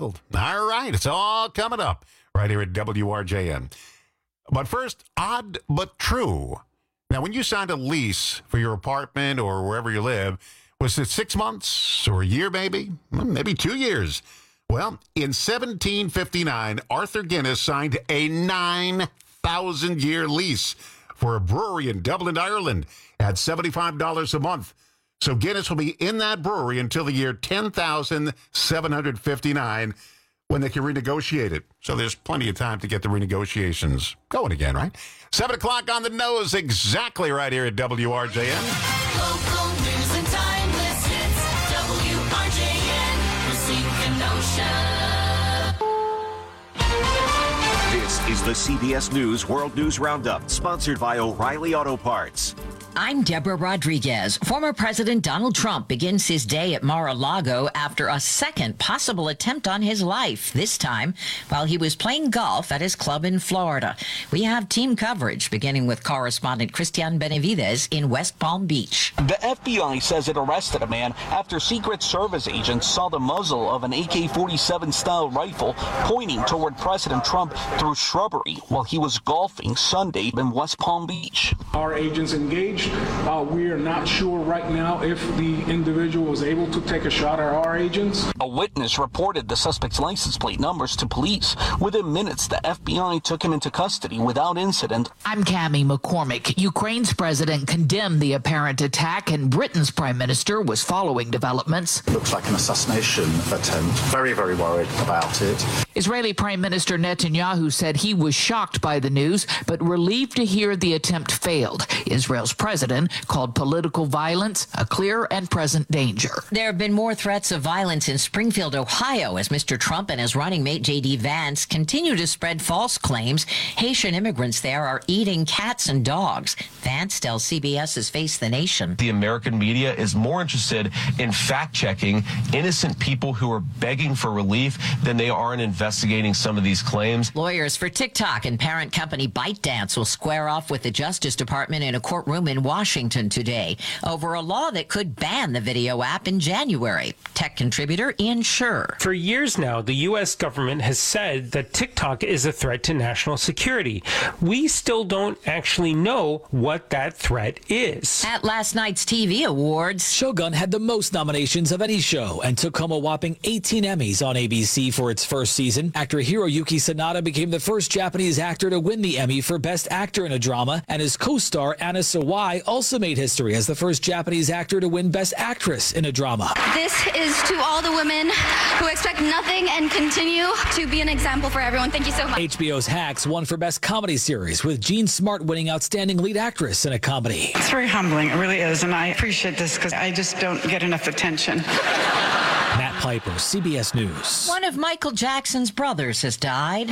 struggled. All right, it's all coming up right here at WRJN. But first, odd but true. Now, when you signed a lease for your apartment or wherever you live, was it 6 months or a year maybe? Maybe 2 years. Well, in 1759, Arthur Guinness signed a 9,000-year lease for a brewery in Dublin, Ireland at $75 a month. So Guinness will be in that brewery until the year 10,759 when they can renegotiate it. So there's plenty of time to get the renegotiations going again, right? 7 o'clock on the nose, exactly right here at WRJN. Local news and timeless hits. WRJN, Racine, Kenosha. This is the CBS News World News Roundup, sponsored by O'Reilly Auto Parts. I'm Deborah Rodriguez. Former President Donald Trump begins his day at Mar-a-Lago after a second possible attempt on his life, this time while he was playing golf at his club in Florida. We have team coverage, beginning with correspondent Christian Benavides in West Palm Beach. The FBI says it arrested a man after Secret Service agents saw the muzzle of an AK-47 style rifle pointing toward President Trump through shrubbery while he was golfing Sunday in West Palm Beach. Our agents engaged. We are not sure right now if the individual was able to take a shot at our agents. A witness reported the suspect's license plate numbers to police. Within minutes, the FBI took him into custody without incident. I'm Cammie McCormick. Ukraine's president condemned the apparent attack, and Britain's prime minister was following developments. Looks like an assassination attempt. Very, very worried about it. Israeli Prime Minister Netanyahu said he was shocked by the news, but relieved to hear the attempt failed. Israel's president called political violence a clear and present danger. There have been more threats of violence in Springfield, Ohio, as Mr. Trump and his running mate J.D. Vance continue to spread false claims Haitian immigrants there are eating cats and dogs. Vance tells CBS's Face the Nation. The American media is more interested in fact-checking innocent people who are begging for relief than they are in investigating some of these claims. Lawyers for TikTok and parent company ByteDance will square off with the Justice Department in a courtroom in Washington today over a law that could ban the video app in January. Tech contributor Ian Scher. For years now, the U.S. government has said that TikTok is a threat to national security. We still don't actually know what that threat is. At last night's TV awards, Shogun had the most nominations of any show and took home a whopping 18 Emmys on ABC for its first season. Actor Hiroyuki Sanada became the first Japanese actor to win the Emmy for Best Actor in a Drama, and his co-star Anna Sawai also made history as the first Japanese actor to win Best Actress in a Drama. This is to all the women who expect nothing and continue to be an example for everyone. Thank you so much. HBO's Hacks won for Best Comedy Series, with Jean Smart winning Outstanding Lead Actress in a Comedy. It's very humbling, it really is, and I appreciate this because I just don't get enough attention. Matt Piper, CBS News. One of Michael Jackson's brothers has died.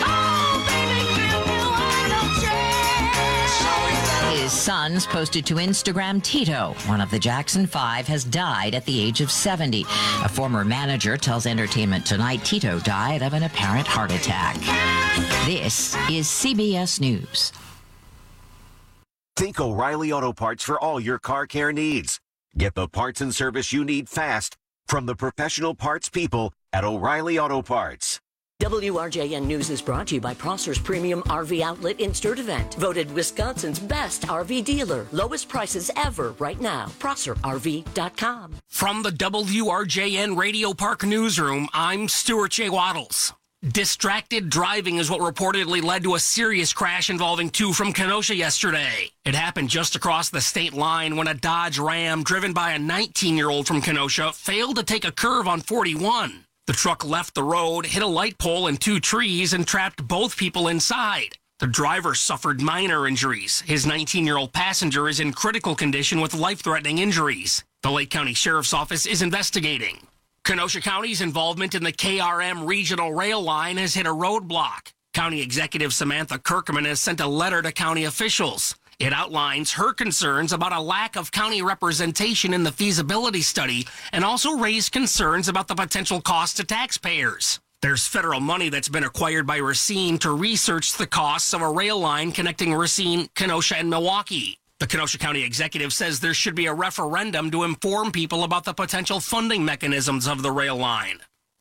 His sons posted to Instagram. Tito, one of the Jackson 5, has died at the age of 70. A former manager tells Entertainment Tonight Tito died of an apparent heart attack. This is CBS News. Think O'Reilly Auto Parts for all your car care needs. Get the parts and service you need fast from the professional parts people at O'Reilly Auto Parts. WRJN News is brought to you by Prosser's Premium RV Outlet Insert Event. Voted Wisconsin's best RV dealer. Lowest prices ever right now. ProsserRV.com. From the WRJN Radio Park Newsroom, I'm Stuart J. Waddles. Distracted driving is what reportedly led to a serious crash involving two from Kenosha yesterday. It happened just across the state line when a Dodge Ram driven by a 19-year-old from Kenosha failed to take a curve on 41. The truck left the road, hit a light pole and two trees, and trapped both people inside. The driver suffered minor injuries. His 19-year-old passenger is in critical condition with life-threatening injuries. The Lake County Sheriff's Office is investigating. Kenosha County's involvement in the KRM regional rail line has hit a roadblock. County Executive Samantha Kirkman has sent a letter to county officials. It outlines her concerns about a lack of county representation in the feasibility study and also raised concerns about the potential cost to taxpayers. There's federal money that's been acquired by Racine to research the costs of a rail line connecting Racine, Kenosha, and Milwaukee. The Kenosha County Executive says there should be a referendum to inform people about the potential funding mechanisms of the rail line.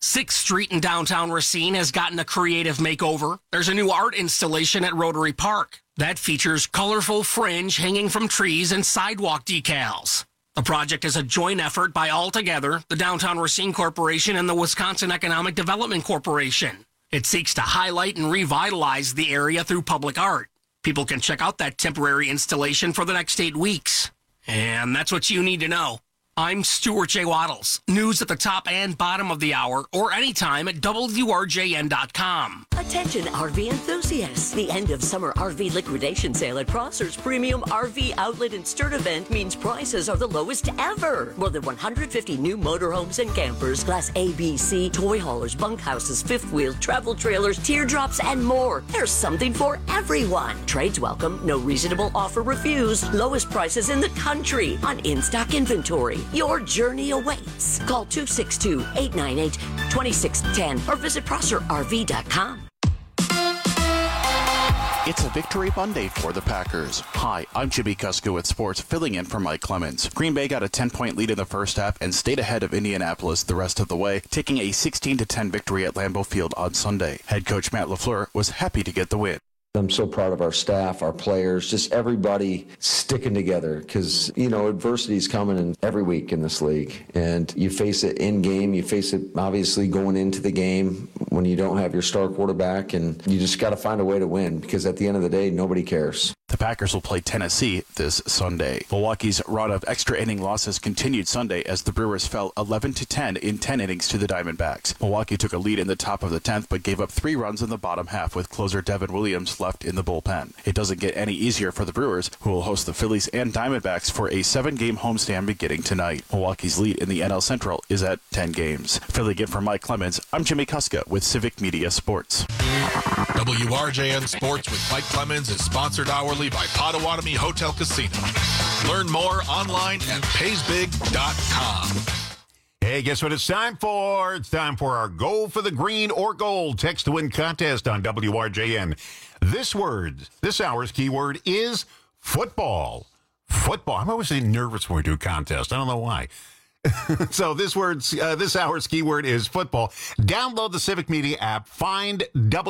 6th Street in downtown Racine has gotten a creative makeover. There's a new art installation at Rotary Park that features colorful fringe hanging from trees and sidewalk decals. The project is a joint effort by Altogether, the Downtown Racine Corporation, and the Wisconsin Economic Development Corporation. It seeks to highlight and revitalize the area through public art. People can check out that temporary installation for the next 8 weeks. And that's what you need to know. I'm Stuart J. Waddles. News at the top and bottom of the hour or anytime at WRJN.com. Attention RV enthusiasts. The end of summer RV liquidation sale at Prosser's Premium RV Outlet and Sturtevant means prices are the lowest ever. More than 150 new motorhomes and campers, Class A, B, C, toy haulers, bunkhouses, fifth wheels, travel trailers, teardrops, and more. There's something for everyone. Trades welcome, no reasonable offer refused. Lowest prices in the country on in-stock inventory. Your journey awaits. Call 262-898-2610 or visit ProsserRV.com. It's a victory Monday for the Packers. Hi, I'm Jimmy Kuska with sports, filling in for Mike Clemens. Green Bay got a 10-point lead in the first half and stayed ahead of Indianapolis the rest of the way, taking a 16-10 victory at Lambeau Field on Sunday. Head coach Matt LaFleur was happy to get the win. I'm so proud of our staff, our players, just everybody sticking together because, adversity is coming in every week in this league. And you face it in game. You face it, obviously, going into the game when you don't have your star quarterback. And you just got to find a way to win because at the end of the day, nobody cares. The Packers will play Tennessee this Sunday. Milwaukee's run of extra inning losses continued Sunday as the Brewers fell 11-10 in 10 innings to the Diamondbacks. Milwaukee took a lead in the top of the 10th but gave up 3 runs in the bottom half with closer Devin Williams left in the bullpen. It doesn't get any easier for the Brewers, who will host the Phillies and Diamondbacks for a 7-game homestand beginning tonight. Milwaukee's lead in the NL Central is at 10 games. Filling in for Mike Clemens, I'm Jimmy Kuska with Civic Media Sports. WRJN Sports with Mike Clemens is sponsored hourly by Potawatomi Hotel Casino. Learn more online at paysbig.com. Hey, guess what it's time for? It's time for our Go for the Green or Gold text to win contest on WRJN. This hour's keyword is football. Football. I'm always nervous when we do contests. I don't know why. So this hour's keyword is football. Download the Civic Media app. Find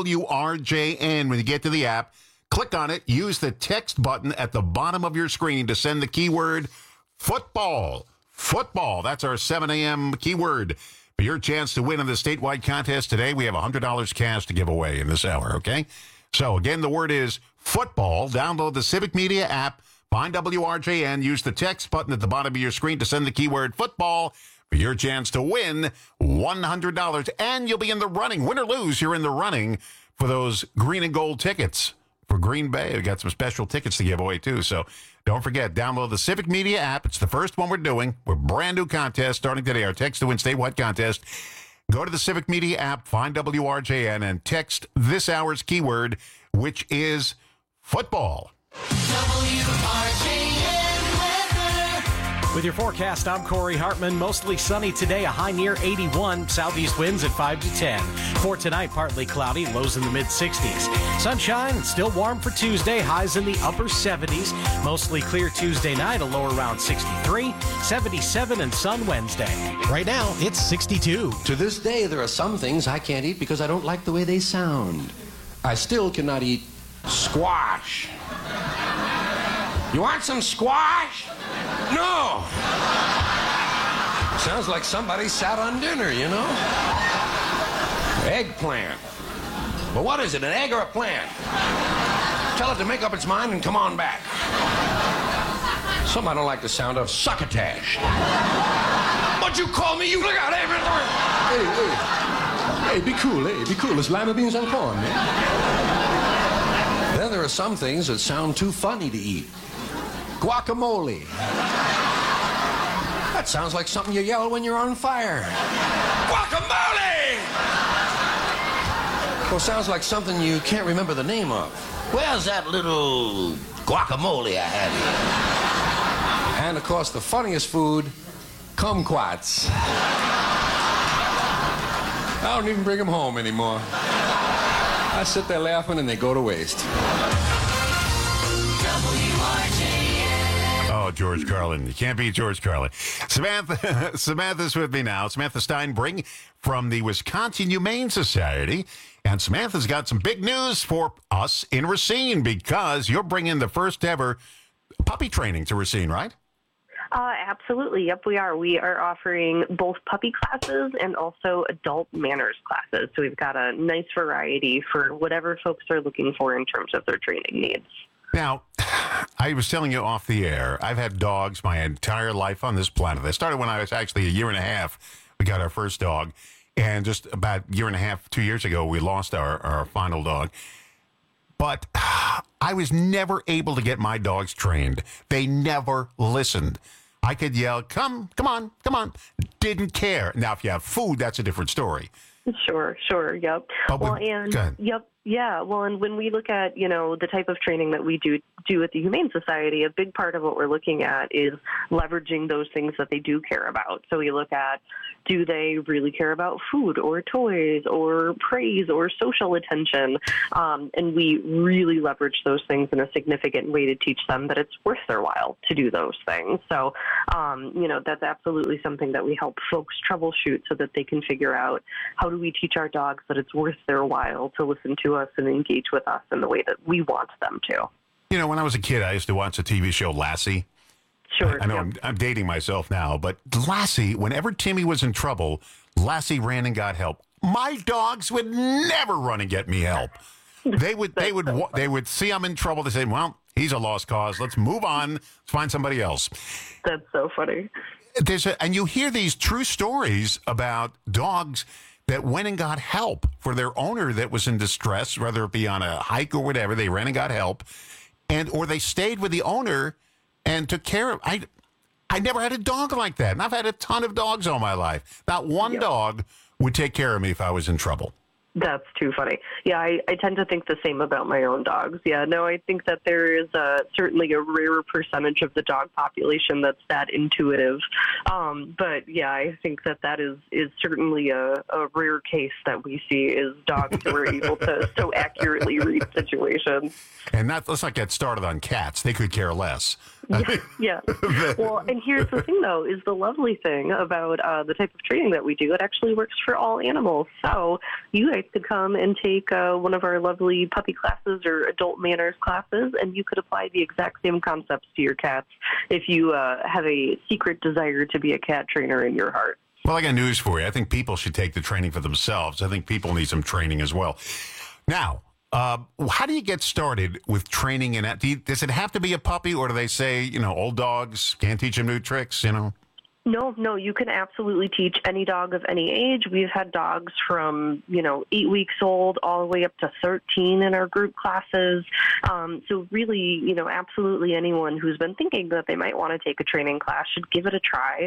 WRJN. When you get to the app, click on it. Use the text button at the bottom of your screen to send the keyword football. Football. That's our 7 a.m. keyword. For your chance to win in the statewide contest today, we have $100 cash to give away in this hour, okay? So, again, the word is football. Download the Civic Media app. Find WRJN. Use the text button at the bottom of your screen to send the keyword football for your chance to win $100. And you'll be in the running. Win or lose, you're in the running for those green and gold tickets for Green Bay. We got some special tickets to give away, too. So don't forget, download the Civic Media app. It's the first one we're doing. We're brand new contest starting today, our text to win statewide contest. Go to the Civic Media app, find WRJN, and text this hour's keyword, which is football. With your forecast, I'm Corey Hartman. Mostly sunny today, a high near 81. Southeast winds at 5 to 10. For tonight, partly cloudy, lows in the mid-60s. Sunshine, still warm for Tuesday, highs in the upper 70s. Mostly clear Tuesday night, a low around 63. 77 and sun Wednesday. Right now, it's 62. To this day, there are some things I can't eat because I don't like the way they sound. I still cannot eat squash. You want some squash? No. Sounds like somebody sat on dinner, you know? Eggplant. Well, what is it, an egg or a plant? Tell it to make up its mind and come on back. Something I don't like the sound of, succotash. What you call me? You look out. Hey, be cool, be cool. It's lima beans and corn, man. Then there are some things that sound too funny to eat. Guacamole. That sounds like something you yell when you're on fire. Guacamole! Well, sounds like something you can't remember the name of. Where's that little guacamole I had here? And, of course, the funniest food, kumquats. I don't even bring them home anymore. I sit there laughing and they go to waste. Oh, Oh, George Carlin. You can't beat George Carlin. Samantha's with me now. Samantha Steinbring from the Wisconsin Humane Society. And Samantha's got some big news for us in Racine because you're bringing the first ever puppy training to Racine, right? Absolutely. Yep, we are. We are offering both puppy classes and also adult manners classes. So we've got a nice variety for whatever folks are looking for in terms of their training needs. Now, I was telling you off the air, I've had dogs my entire life on this planet. I started when I was actually a year and a half. We got our first dog. And just about a year and a half, 2 years ago, we lost our final dog. But I was never able to get my dogs trained. They never listened. I could yell, come on. Didn't care. Now, if you have food, that's a different story. Sure, yep. Go ahead. Yep. Yeah, well, and when we look at, the type of training that we do at the Humane Society, a big part of what we're looking at is leveraging those things that they do care about. So we look at, do they really care about food or toys or praise or social attention? And we really leverage those things in a significant way to teach them that it's worth their while to do those things. So, that's absolutely something that we help folks troubleshoot so that they can figure out how do we teach our dogs that it's worth their while to listen to us and engage with us in the way that we want them to. When I was a kid, I used to watch the TV show Lassie. Sure. I know I'm dating myself now, but Lassie, whenever Timmy was in trouble, Lassie ran and got help. My dogs would never run and get me help. They would see I'm in trouble. They say, well, he's a lost cause. Let's move on. Let's find somebody else. That's so funny. And you hear these true stories about dogs that went and got help for their owner that was in distress, whether it be on a hike or whatever. They ran and got help, or they stayed with the owner and took care of. I never had a dog like that, and I've had a ton of dogs all my life. Not one dog would take care of me if I was in trouble. That's too funny. Yeah, I tend to think the same about my own dogs. Yeah, no, I think that there is certainly a rare percentage of the dog population that's that intuitive. But yeah, I think that is certainly a rare case that we see is dogs who are able to so accurately read situations. And let's not get started on cats. They could care less. Yeah. Well, and here's the thing, though, is the lovely thing about the type of training that we do. It actually works for all animals. So you guys could come and take one of our lovely puppy classes or adult manners classes, and you could apply the exact same concepts to your cats if you have a secret desire to be a cat trainer in your heart. Well, I got news for you. I think people should take the training for themselves. I think people need some training as well. Now, how do you get started with training? Does it have to be a puppy, or do they say, old dogs can't teach them new tricks, No, you can absolutely teach any dog of any age. We've had dogs from, 8 weeks old all the way up to 13 in our group classes. So really, absolutely anyone who's been thinking that they might want to take a training class should give it a try.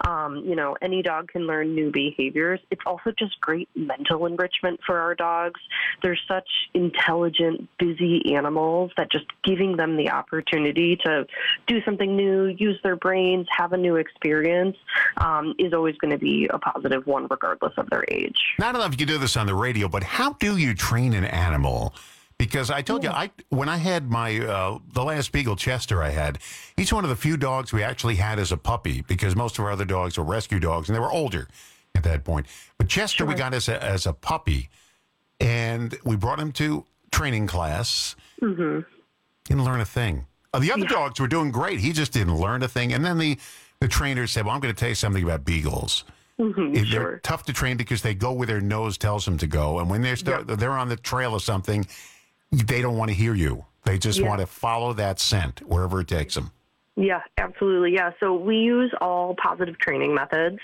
Any dog can learn new behaviors. It's also just great mental enrichment for our dogs. They're such intelligent, busy animals that just giving them the opportunity to do something new, use their brains, have a new experience, is always going to be a positive one, regardless of their age. Now, I don't know if you do this on the radio, but how do you train an animal? Because I told you, when I had my the last Beagle, Chester, I had, he's one of the few dogs we actually had as a puppy, because most of our other dogs were rescue dogs, and they were older at that point. But Chester, we got as a puppy, and we brought him to training class. Mm-hmm. Didn't learn a thing. The other dogs were doing great. He just didn't learn a thing. And then the trainer said, well, I'm going to tell you something about beagles. Mm-hmm, they're tough to train because they go where their nose tells them to go. And when they're on the trail of something, they don't want to hear you. They just want to follow that scent wherever it takes them. Yeah, absolutely. Yeah. So we use all positive training methods.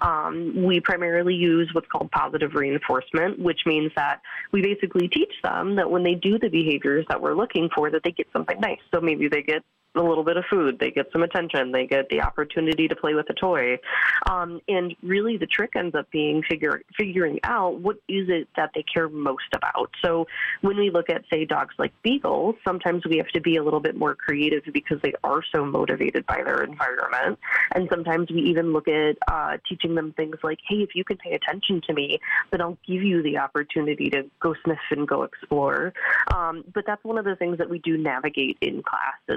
We primarily use what's called positive reinforcement, which means that we basically teach them that when they do the behaviors that we're looking for, that they get something nice. So maybe they get a little bit of food, they get some attention, they get the opportunity to play with a toy. And really the trick ends up being figuring out what is it that they care most about. So when we look at, say, dogs like beagles, sometimes we have to be a little bit more creative because they are so motivated by their environment. And sometimes we even look at teaching them things like, hey, if you can pay attention to me, then I'll give you the opportunity to go sniff and go explore. But that's one of the things that we do navigate in class, is figuring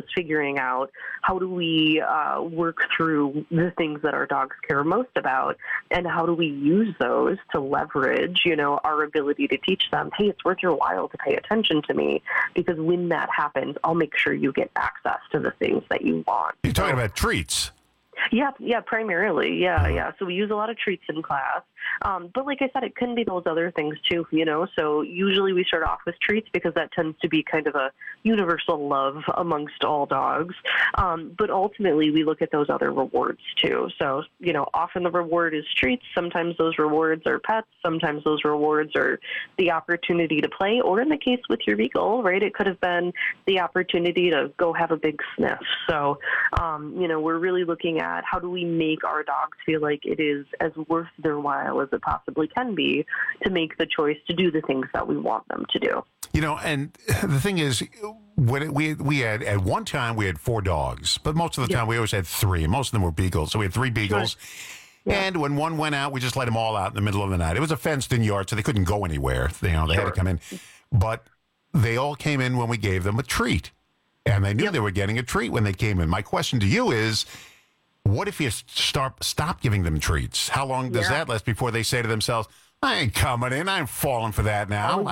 figuring out how do we work through the things that our dogs care most about, and how do we use those to leverage, our ability to teach them, hey, it's worth your while to pay attention to me, because when that happens, I'll make sure you get access to the things that you want. You're talking about treats. Yeah, primarily. Yeah. So we use a lot of treats in class. But like I said, it can be those other things too, So usually we start off with treats because that tends to be kind of a universal love amongst all dogs. But ultimately we look at those other rewards too. So, often the reward is treats. Sometimes those rewards are pets. Sometimes those rewards are the opportunity to play. Or in the case with your Beagle, right, it could have been the opportunity to go have a big sniff. So, we're really looking at how do we make our dogs feel like it is as worth their while as it possibly can be to make the choice to do the things that we want them to do. And the thing is, when we had, at one time, we had 4 dogs, but most of the time we always had 3. Most of them were Beagles. So we had 3 Beagles. Sure. Yeah. And when one went out, we just let them all out in the middle of the night. It was a fenced-in yard, so they couldn't go anywhere. They had to come in. But they all came in when we gave them a treat. And they knew they were getting a treat when they came in. My question to you is, what if you stop giving them treats? How long does that last before they say to themselves, I ain't coming in. I'm falling for that now.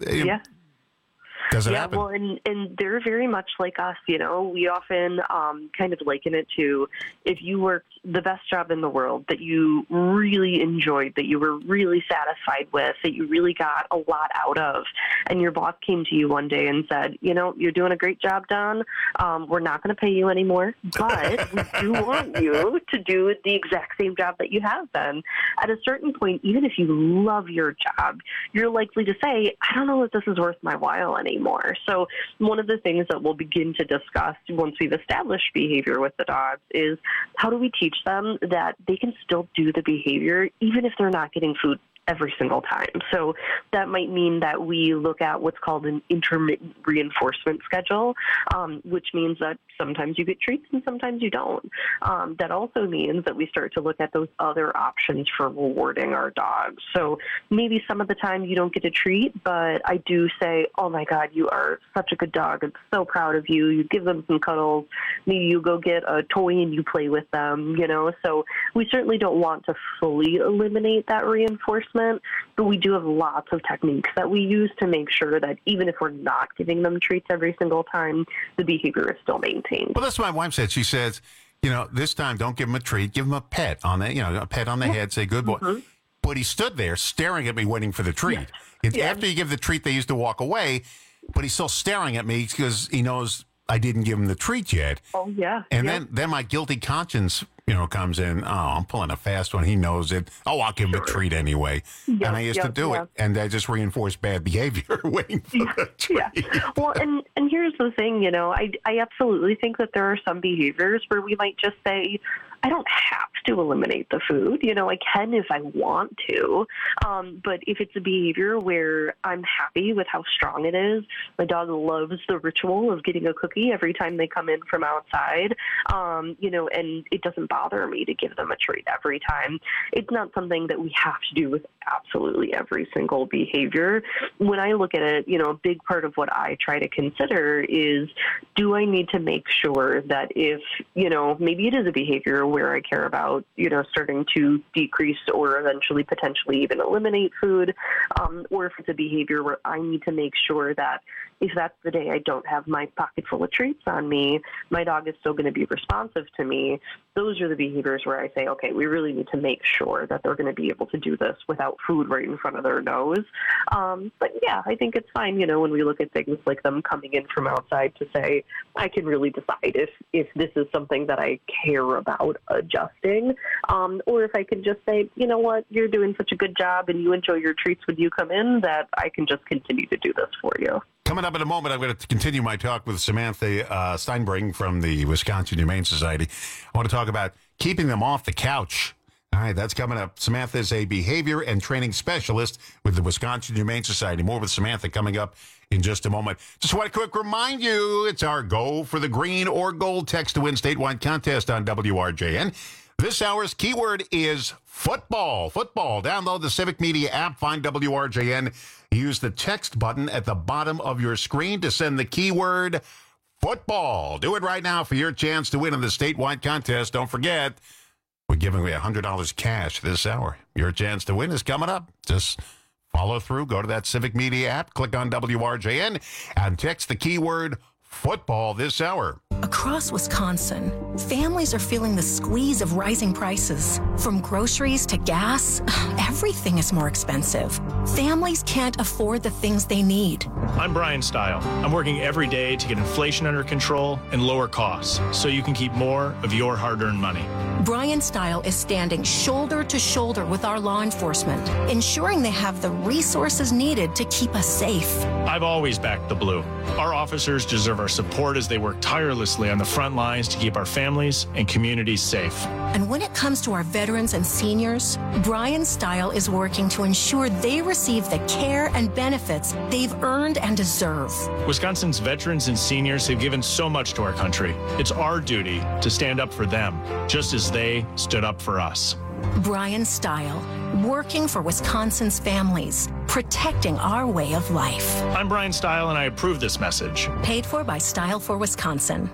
Does it happen? Well, and they're very much like us, We often kind of liken it to if you worked the best job in the world that you really enjoyed, that you were really satisfied with, that you really got a lot out of, and your boss came to you one day and said, you're doing a great job, Don. We're not going to pay you anymore, but we do want you to do the exact same job that you have been. At a certain point, even if you love your job, you're likely to say, I don't know if this is worth my while anymore. So one of the things that we'll begin to discuss once we've established behavior with the dogs is how do we teach them that they can still do the behavior even if they're not getting food every single time. So that might mean that we look at what's called an intermittent reinforcement schedule, which means that sometimes you get treats and sometimes you don't. That also means that we start to look at those other options for rewarding our dogs. So maybe some of the time you don't get a treat, but I do say, oh my God, you are such a good dog. I'm so proud of you. You give them some cuddles. Maybe you go get a toy and you play with them, So we certainly don't want to fully eliminate that reinforcement, but we do have lots of techniques that we use to make sure that even if we're not giving them treats every single time, the behavior is still maintained. Well, that's what my wife said. She says, this time don't give him a treat, give him a pet on the, a pet on the head, say good boy. Mm-hmm. But he stood there staring at me, waiting for the treat. After you give the treat, they used to walk away, but he's still staring at me because he knows I didn't give him the treat yet. Oh, yeah. And then my guilty conscience, comes in. Oh, I'm pulling a fast one. He knows it. Oh, I'll give him a treat anyway. Yep, and I used to do it. And I just reinforced bad behavior waiting for the treat. Yeah. Well, and here's the thing, I absolutely think that there are some behaviors where we might just say, I don't have to eliminate the food. I can if I want to. But if it's a behavior where I'm happy with how strong it is, my dog loves the ritual of getting a cookie every time they come in from outside, and it doesn't bother me to give them a treat every time. It's not something that we have to do with absolutely every single behavior. When I look at it, a big part of what I try to consider is, do I need to make sure that if, maybe it is a behavior where I care about, starting to decrease or eventually potentially even eliminate food, or if it's a behavior where I need to make sure that if that's the day I don't have my pocket full of treats on me, my dog is still going to be responsive to me. Those are the behaviors where I say, okay, we really need to make sure that they're going to be able to do this without food right in front of their nose. But yeah, I think it's fine, when we look at things like them coming in from outside to say, I can really decide if this is something that I care about adjusting, or if I can just say, you know what, you're doing such a good job and you enjoy your treats when you come in that I can just continue to do this for you. Coming up in a moment, I'm going to continue my talk with Samantha Steinbring from the Wisconsin Humane Society. I want to talk about keeping them off the couch. All right, that's coming up. Samantha is a behavior and training specialist with the Wisconsin Humane Society. More with Samantha coming up in just a moment. Just want to quick remind you, it's our Go for the Green or Gold text to win statewide contest on WRJN. This hour's keyword is football. Football. Download the Civic Media app. Find WRJN. Use the text button at the bottom of your screen to send the keyword football. Do it right now for your chance to win in the statewide contest. Don't forget, we're giving away $100 cash this hour. Your chance to win is coming up. Just follow through. Go to that Civic Media app, click on WRJN, and text the keyword football this hour. Across Wisconsin, families are feeling the squeeze of rising prices. From groceries to gas, everything is more expensive. Families can't afford the things they need. I'm Brian Stile. I'm working every day to get inflation under control and lower costs so you can keep more of your hard-earned money. Brian Stile is standing shoulder to shoulder with our law enforcement, ensuring they have the resources needed to keep us safe. I've always backed the Blue. Our officers deserve our support as they work tirelessly on the front lines to keep our families and communities safe. And when it comes to our veterans and seniors, Brian Stile is working to ensure they receive the care and benefits they've earned and deserve. Wisconsin's veterans and seniors have given so much to our country. It's our duty to stand up for them, just as they stood up for us. Brian Stile, working for Wisconsin's families, protecting our way of life. I'm Brian Stile, and I approve this message. Paid for by Stile for Wisconsin.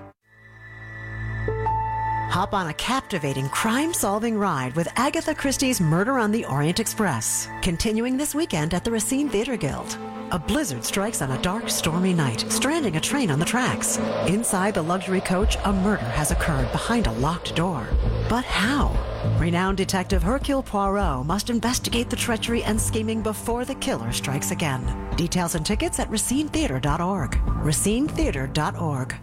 Hop on a captivating crime-solving ride with Agatha Christie's Murder on the Orient Express, continuing this weekend at the Racine Theater Guild. A blizzard strikes on a dark, stormy night, stranding a train on the tracks. Inside the luxury coach, a murder has occurred behind a locked door. But how? Renowned detective Hercule Poirot must investigate the treachery and scheming before the killer strikes again. Details and tickets at racinetheater.org. racinetheater.org.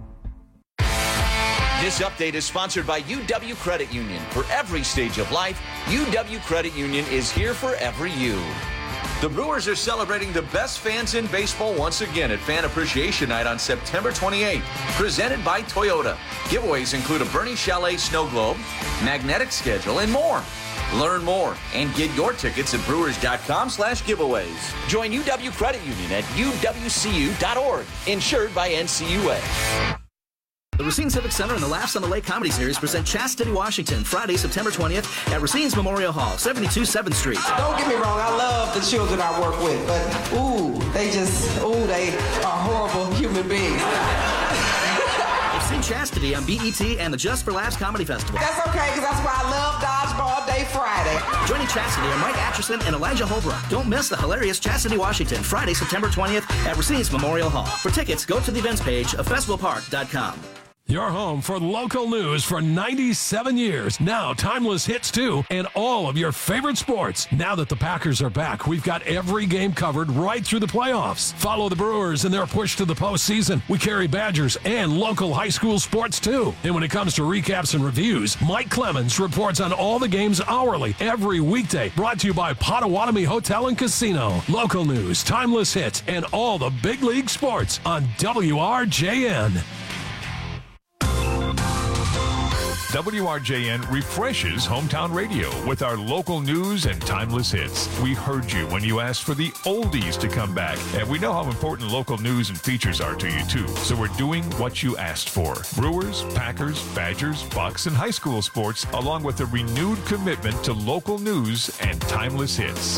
This update is sponsored by UW Credit Union. For every stage of life, UW Credit Union is here for every you. The Brewers are celebrating the best fans in baseball once again at Fan Appreciation Night on September 28th, presented by Toyota. Giveaways include a Bernie Chalet snow globe, magnetic schedule, and more. Learn more and get your tickets at brewers.com/giveaways. Join UW Credit Union at uwcu.org, insured by NCUA. The Racine Civic Center and the Laughs on the Lake Comedy Series present Chastity Washington, Friday, September 20th at Racine's Memorial Hall, 72 7th Street. Don't get me wrong, I love the children I work with, but they are horrible human beings. See Chastity on BET and the Just for Laughs Comedy Festival. That's okay, because that's why I love Dodgeball Day Friday. Joining Chastity are Mike Atchison and Elijah Holbrook. Don't miss the hilarious Chastity Washington, Friday, September 20th at Racine's Memorial Hall. For tickets, go to the events page of festivalpark.com. Your home for local news for 97 years. Now timeless hits too, and all of your favorite sports. Now that the Packers are back, we've got every game covered right through the playoffs. Follow the Brewers in their push to the postseason. We carry Badgers and local high school sports too. And when it comes to recaps and reviews, Mike Clemens reports on all the games hourly every weekday. Brought to you by Potawatomi Hotel and Casino. Local news, timeless hits, and all the big league sports on WRJN. WRJN refreshes hometown radio with our local news and timeless hits. We heard you when you asked for the oldies to come back, and we know how important local news and features are to you too. So we're doing what you asked for. Brewers, Packers, Badgers, Bucks, and high school sports, along with a renewed commitment to local news and timeless hits.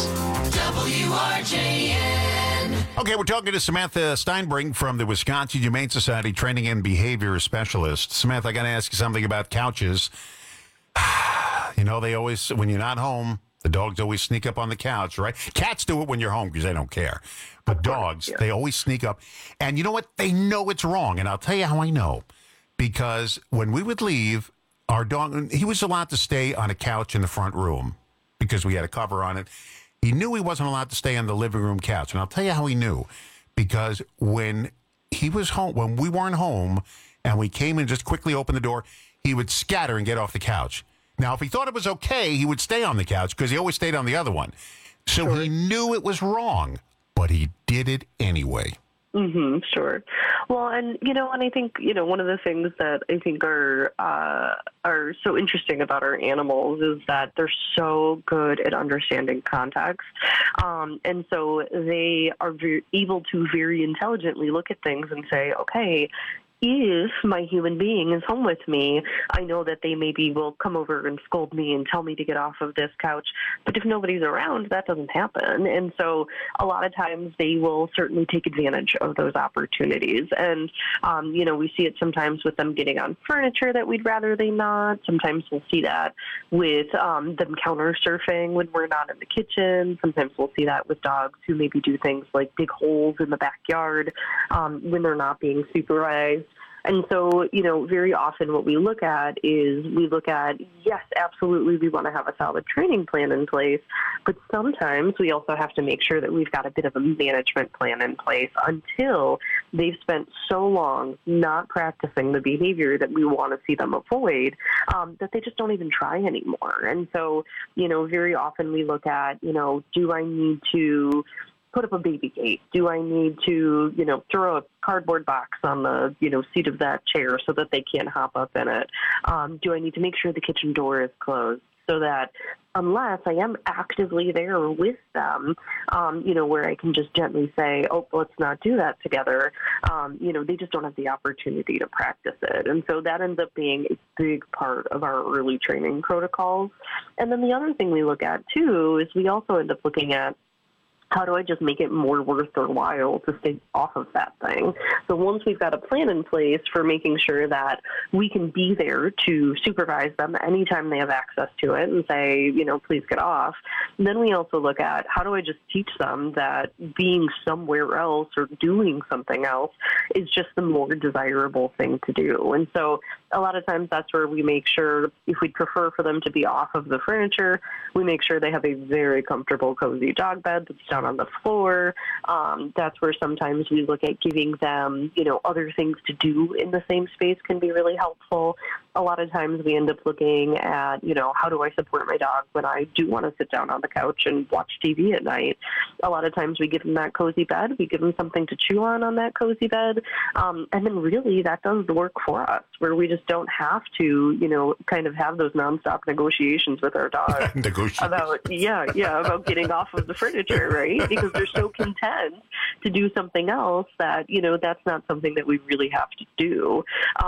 WRJN. Okay, we're talking to Samantha Steinbrink from the Wisconsin Humane Society Training and Behavior Specialist. Samantha, I got to ask you something about couches. You know, they always, when you're not home, the dogs always sneak up on the couch, right? Cats do it when you're home because they don't care. But dogs, they always sneak up. And you know what? They know it's wrong. And I'll tell you how I know. Because when we would leave, our dog, he was allowed to stay on a couch in the front room because we had a cover on it. He knew he wasn't allowed to stay on the living room couch. And I'll tell you how he knew. Because when he was home, when we weren't home, and we came in, just quickly opened the door, he would scatter and get off the couch. Now, if he thought it was okay, he would stay on the couch because he always stayed on the other one. So he knew it was wrong, but he did it anyway. Mm-hmm, sure. Well, and, you know, and I think, you know, one of the things that I think are so interesting about our animals is that they're so good at understanding context. And so they are able to very intelligently look at things and say, okay, if my human being is home with me, I know that they maybe will come over and scold me and tell me to get off of this couch. But if nobody's around, that doesn't happen. And so a lot of times they will certainly take advantage of those opportunities. And, we see it sometimes with them getting on furniture that we'd rather they not. Sometimes we'll see that with them counter surfing when we're not in the kitchen. Sometimes we'll see that with dogs who maybe do things like dig holes in the backyard when they're not being supervised. And so, very often what we look at is yes, absolutely, we want to have a solid training plan in place, but sometimes we also have to make sure that we've got a bit of a management plan in place until they've spent so long not practicing the behavior that we want to see them avoid, that they just don't even try anymore. And so, very often we look at, do I need to put up a baby gate? Do I need to, throw a cardboard box on the, seat of that chair so that they can't hop up in it? Do I need to make sure the kitchen door is closed so that unless I am actively there with them, where I can just gently say, oh, let's not do that together, they just don't have the opportunity to practice it. And so that ends up being a big part of our early training protocols. And then the other thing we look at, too, is we also end up looking at how do I just make it more worth their while to stay off of that thing? So once we've got a plan in place for making sure that we can be there to supervise them anytime they have access to it and say, please get off, then we also look at how do I just teach them that being somewhere else or doing something else is just the more desirable thing to do. And so a lot of times that's where we make sure, if we'd prefer for them to be off of the furniture, we make sure they have a very comfortable, cozy dog bed that's down on the floor. That's where sometimes we look at giving them, other things to do in the same space can be really helpful. A lot of times we end up looking at, how do I support my dog when I do want to sit down on the couch and watch TV at night? A lot of times we give them that cozy bed. We give them something to chew on that cozy bed. And then really that does the work for us, where we just don't have to, kind of have those nonstop negotiations with our dog about getting off of the furniture, right? Because they're so content to do something else that, that's not something that we really have to do.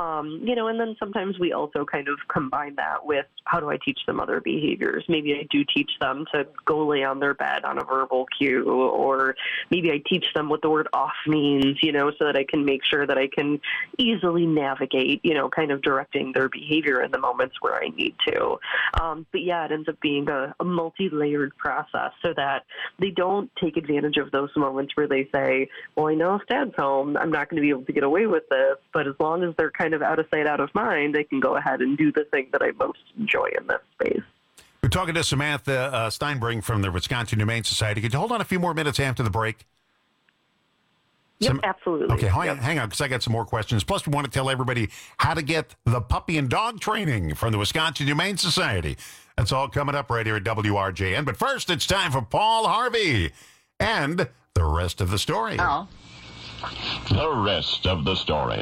And then sometimes we also kind of combine that with how do I teach them other behaviors? Maybe I do teach them to go lay on their bed on a verbal cue, or maybe I teach them what the word off means, so that I can make sure that I can easily navigate, kind of directing their behavior in the moments where I need to. But yeah, it ends up being a multi-layered process so that they don't take advantage of those moments where they say, well, I know if Dad's home, I'm not going to be able to get away with this, but as long as they're kind of out of sight, out of mind, they can go ahead and do the thing that I most enjoy in this space. We're talking to Samantha Steinbring from the Wisconsin Humane Society. Could you hold on a few more minutes after the break? Yep, absolutely. Okay, hang on, because I got some more questions. Plus, we want to tell everybody how to get the puppy and dog training from the Wisconsin Humane Society. That's all coming up right here at WRJN. But first, it's time for Paul Harvey and the rest of the story. Oh. The rest of the story.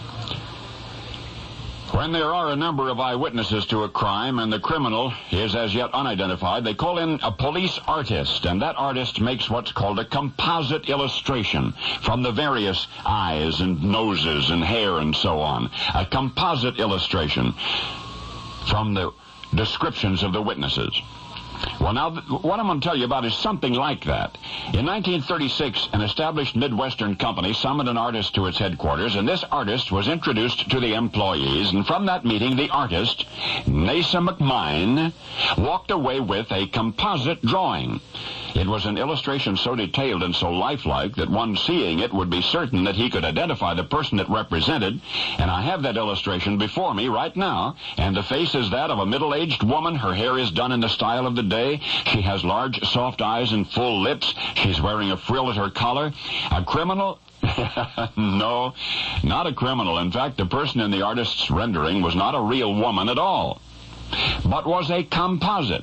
When there are a number of eyewitnesses to a crime and the criminal is as yet unidentified, they call in a police artist, and that artist makes what's called a composite illustration from the various eyes and noses and hair and so on. A composite illustration from the descriptions of the witnesses. Well, now, what I'm going to tell you about is something like that. In 1936, an established Midwestern company summoned an artist to its headquarters, and this artist was introduced to the employees, and from that meeting, the artist, Nasa McMine, walked away with a composite drawing. It was an illustration so detailed and so lifelike that one seeing it would be certain that he could identify the person it represented, and I have that illustration before me right now, and the face is that of a middle-aged woman. Her hair is done in the style of the day. She has large, soft eyes and full lips. She's wearing a frill at her collar. A criminal? No, not a criminal. In fact, the person in the artist's rendering was not a real woman at all, but was a composite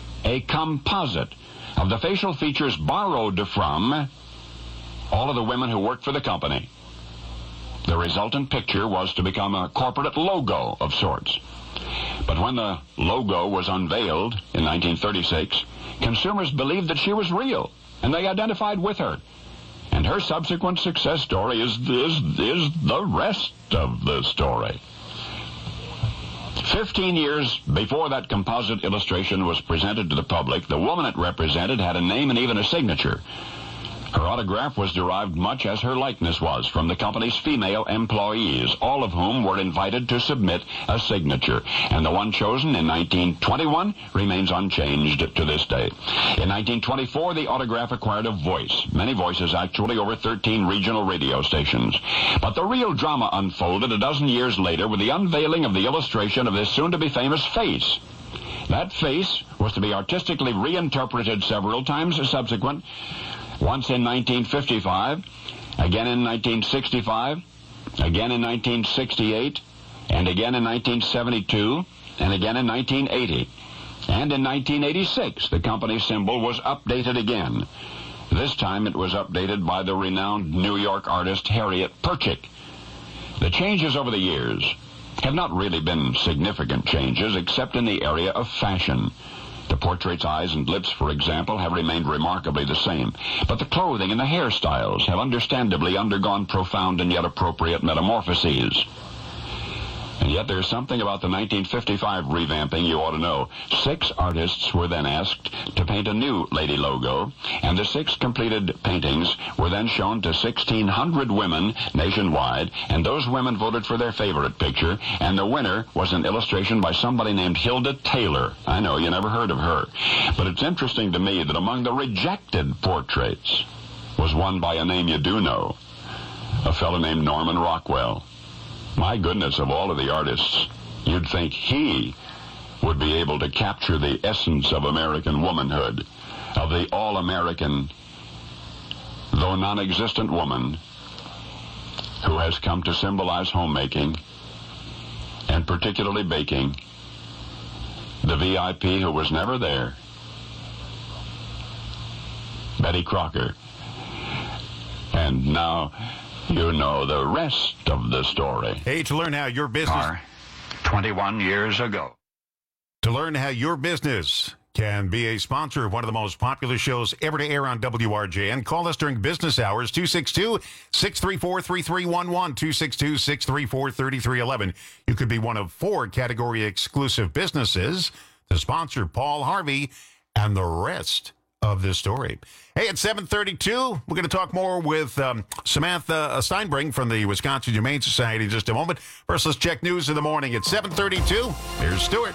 of the facial features borrowed from all of the women who worked for the company. The resultant picture was to become a corporate logo of sorts. But when the logo was unveiled in 1936, consumers believed that she was real, and they identified with her. And And her subsequent success story is the rest of the story. 15 years before that composite illustration was presented to the public, the woman it represented had a name and even a signature. Her autograph was derived much as her likeness was from the company's female employees, all of whom were invited to submit a signature. And the one chosen in 1921 remains unchanged to this day. In 1924, the autograph acquired a voice. Many voices, actually, over 13 regional radio stations. But the real drama unfolded a dozen years later with the unveiling of the illustration of this soon-to-be famous face. That face was to be artistically reinterpreted several times subsequent, once in 1955, again in 1965, again in 1968, and again in 1972, and again in 1980. And in 1986, the company symbol was updated again. This time it was updated by the renowned New York artist Harriet Perchik. The changes over the years have not really been significant changes, except in the area of fashion. The portrait's eyes and lips, for example, have remained remarkably the same. But the clothing and the hairstyles have understandably undergone profound and yet appropriate metamorphoses. And yet there's something about the 1955 revamping you ought to know. 6 artists were then asked to paint a new lady logo, and the 6 completed paintings were then shown to 1,600 women nationwide, and those women voted for their favorite picture, and the winner was an illustration by somebody named Hilda Taylor. I know, you never heard of her. But it's interesting to me that among the rejected portraits was one by a name you do know, a fellow named Norman Rockwell. My goodness, of all of the artists, you'd think he would be able to capture the essence of American womanhood, of the all-American, though non-existent woman who has come to symbolize homemaking, and particularly baking, the VIP who was never there, Betty Crocker. And now you know the rest of the story. Hey, to learn how your business... 21 years ago. To learn how your business can be a sponsor of one of the most popular shows ever to air on WRJN, call us during business hours, 262-634-3311, 262-634-3311. You could be one of 4 category-exclusive businesses to sponsor Paul Harvey and the rest of this story. Hey, at 7:32, we're going to talk more with Samantha Steinbring from the Wisconsin Humane Society in just a moment. First, let's check news in the morning at 7:32. Here's Stuart.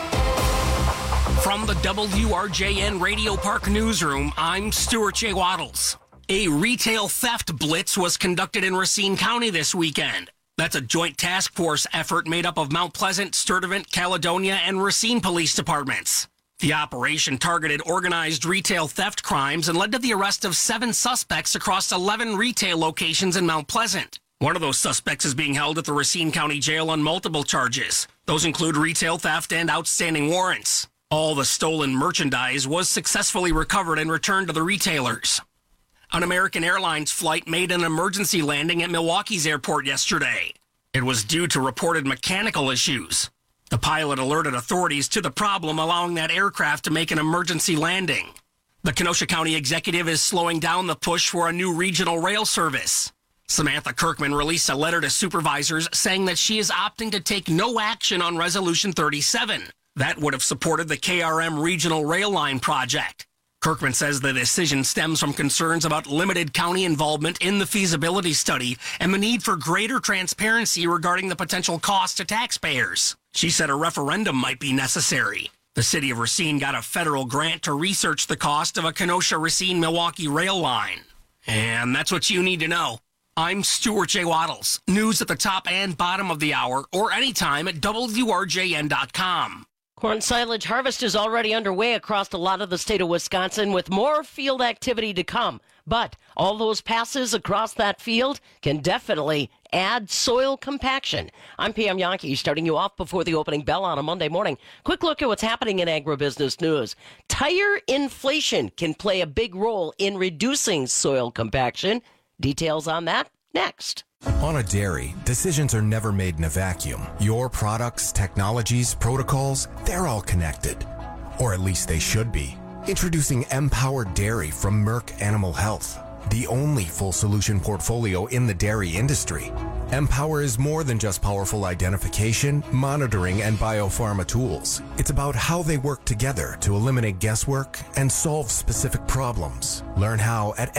From the WRJN Radio Park Newsroom, I'm Stuart J. Waddles. A retail theft blitz was conducted in Racine County this weekend. That's a joint task force effort made up of Mount Pleasant, Sturtevant, Caledonia, and Racine police departments. The operation targeted organized retail theft crimes and led to the arrest of 7 suspects across 11 retail locations in Mount Pleasant. One of those suspects is being held at the Racine County Jail on multiple charges. Those include retail theft and outstanding warrants. All the stolen merchandise was successfully recovered and returned to the retailers. An American Airlines flight made an emergency landing at Milwaukee's airport yesterday. It was due to reported mechanical issues. The pilot alerted authorities to the problem, allowing that aircraft to make an emergency landing. The Kenosha County executive is slowing down the push for a new regional rail service. Samantha Kirkman released a letter to supervisors saying that she is opting to take no action on Resolution 37. That would have supported the KRM regional rail line project. Kirkman says the decision stems from concerns about limited county involvement in the feasibility study and the need for greater transparency regarding the potential cost to taxpayers. She said a referendum might be necessary. The city of Racine got a federal grant to research the cost of a Kenosha-Racine-Milwaukee rail line. And that's what you need to know. I'm Stuart J. Waddles. News at the top and bottom of the hour or anytime at WRJN.com. Corn silage harvest is already underway across a lot of the state of Wisconsin with more field activity to come. But all those passes across that field can definitely add soil compaction. I'm Pam Yankee, starting you off before the opening bell on a Monday morning. Quick look at what's happening in agribusiness news. Tire inflation can play a big role in reducing soil compaction. Details on that next. On a dairy, decisions are never made in a vacuum. Your products, technologies, protocols, they're all connected. Or at least they should be. Introducing Empowered Dairy from Merck Animal Health. the only full solution portfolio in the dairy industry. Empower is more than just powerful identification, monitoring, and biopharma tools. It's about how they work together to eliminate guesswork and solve specific problems. Learn how at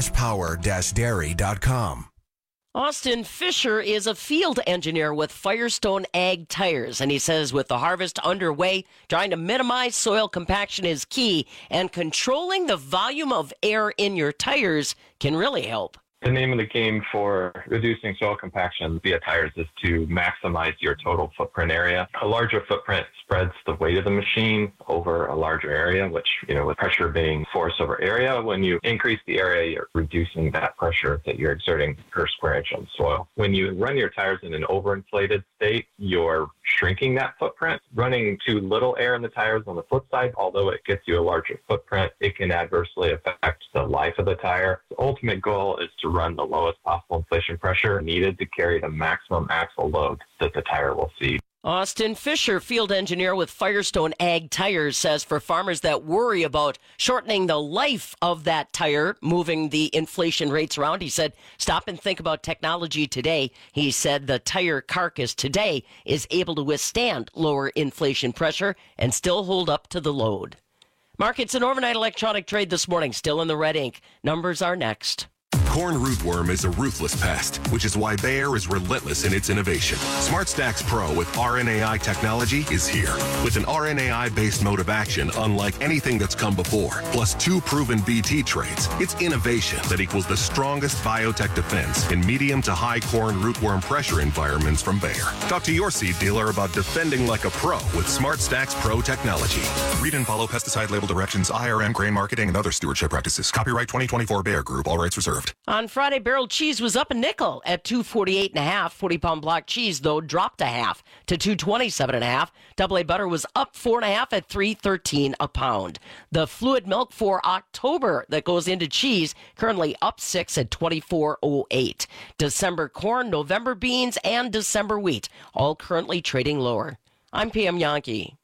m-power-dairy.com. Austin Fisher is a field engineer with Firestone Ag Tires, and he says with the harvest underway, trying to minimize soil compaction is key, and controlling the volume of air in your tires can really help. The name of the game for reducing soil compaction via tires is to maximize your total footprint area. A larger footprint spreads the weight of the machine over a larger area, which, with pressure being force over area, when you increase the area, you're reducing that pressure that you're exerting per square inch on soil. When you run your tires in an overinflated state, you're shrinking that footprint. Running too little air in the tires on the flip side, although it gets you a larger footprint, it can adversely affect the life of the tire. The ultimate goal is to run the lowest possible inflation pressure needed to carry the maximum axle load that the tire will see. Austin Fisher, field engineer with Firestone Ag Tires, says for farmers that worry about shortening the life of that tire, moving the inflation rates around, he said, stop and think about technology today. He said the tire carcass today is able to withstand lower inflation pressure and still hold up to the load. Markets and overnight electronic trade this morning, still in the red ink. Numbers are next. Corn rootworm is a ruthless pest, which is why Bayer is relentless in its innovation. SmartStax Pro with RNAi technology is here. With an RNAi-based mode of action unlike anything that's come before, plus 2 proven BT traits, it's innovation that equals the strongest biotech defense in medium to high corn rootworm pressure environments from Bayer. Talk to your seed dealer about defending like a pro with SmartStax Pro technology. Read and follow pesticide label directions, IRM, grain marketing, and other stewardship practices. Copyright 2024 Bayer Group. All rights reserved. On Friday, barrel cheese was up a nickel at $2.48 1/2. 40-pound block cheese, though, dropped a half to $2.27 1/2. Double A butter was up 4 1/2 at $3.13 a pound. The fluid milk for October that goes into cheese currently up 6 at $24.08. December corn, November beans, and December wheat all currently trading lower. I'm PM Yankee.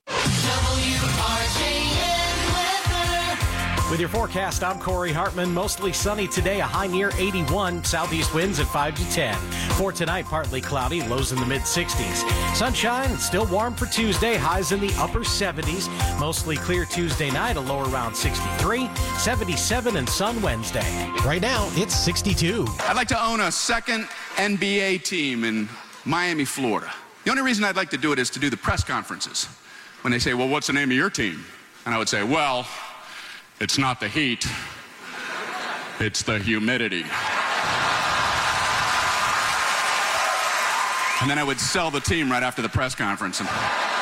With your forecast, I'm Corey Hartman. Mostly sunny today, a high near 81. Southeast winds at 5 to 10. For tonight, partly cloudy, lows in the mid-60s. Sunshine, still warm for Tuesday, highs in the upper 70s. Mostly clear Tuesday night, a low around 63. 77 and sun Wednesday. Right now, it's 62. I'd like to own a second NBA team in Miami, Florida. The only reason I'd like to do it is to do the press conferences. When they say, well, what's the name of your team? And I would say, well, it's not the heat, it's the humidity. And then I would sell the team right after the press conference and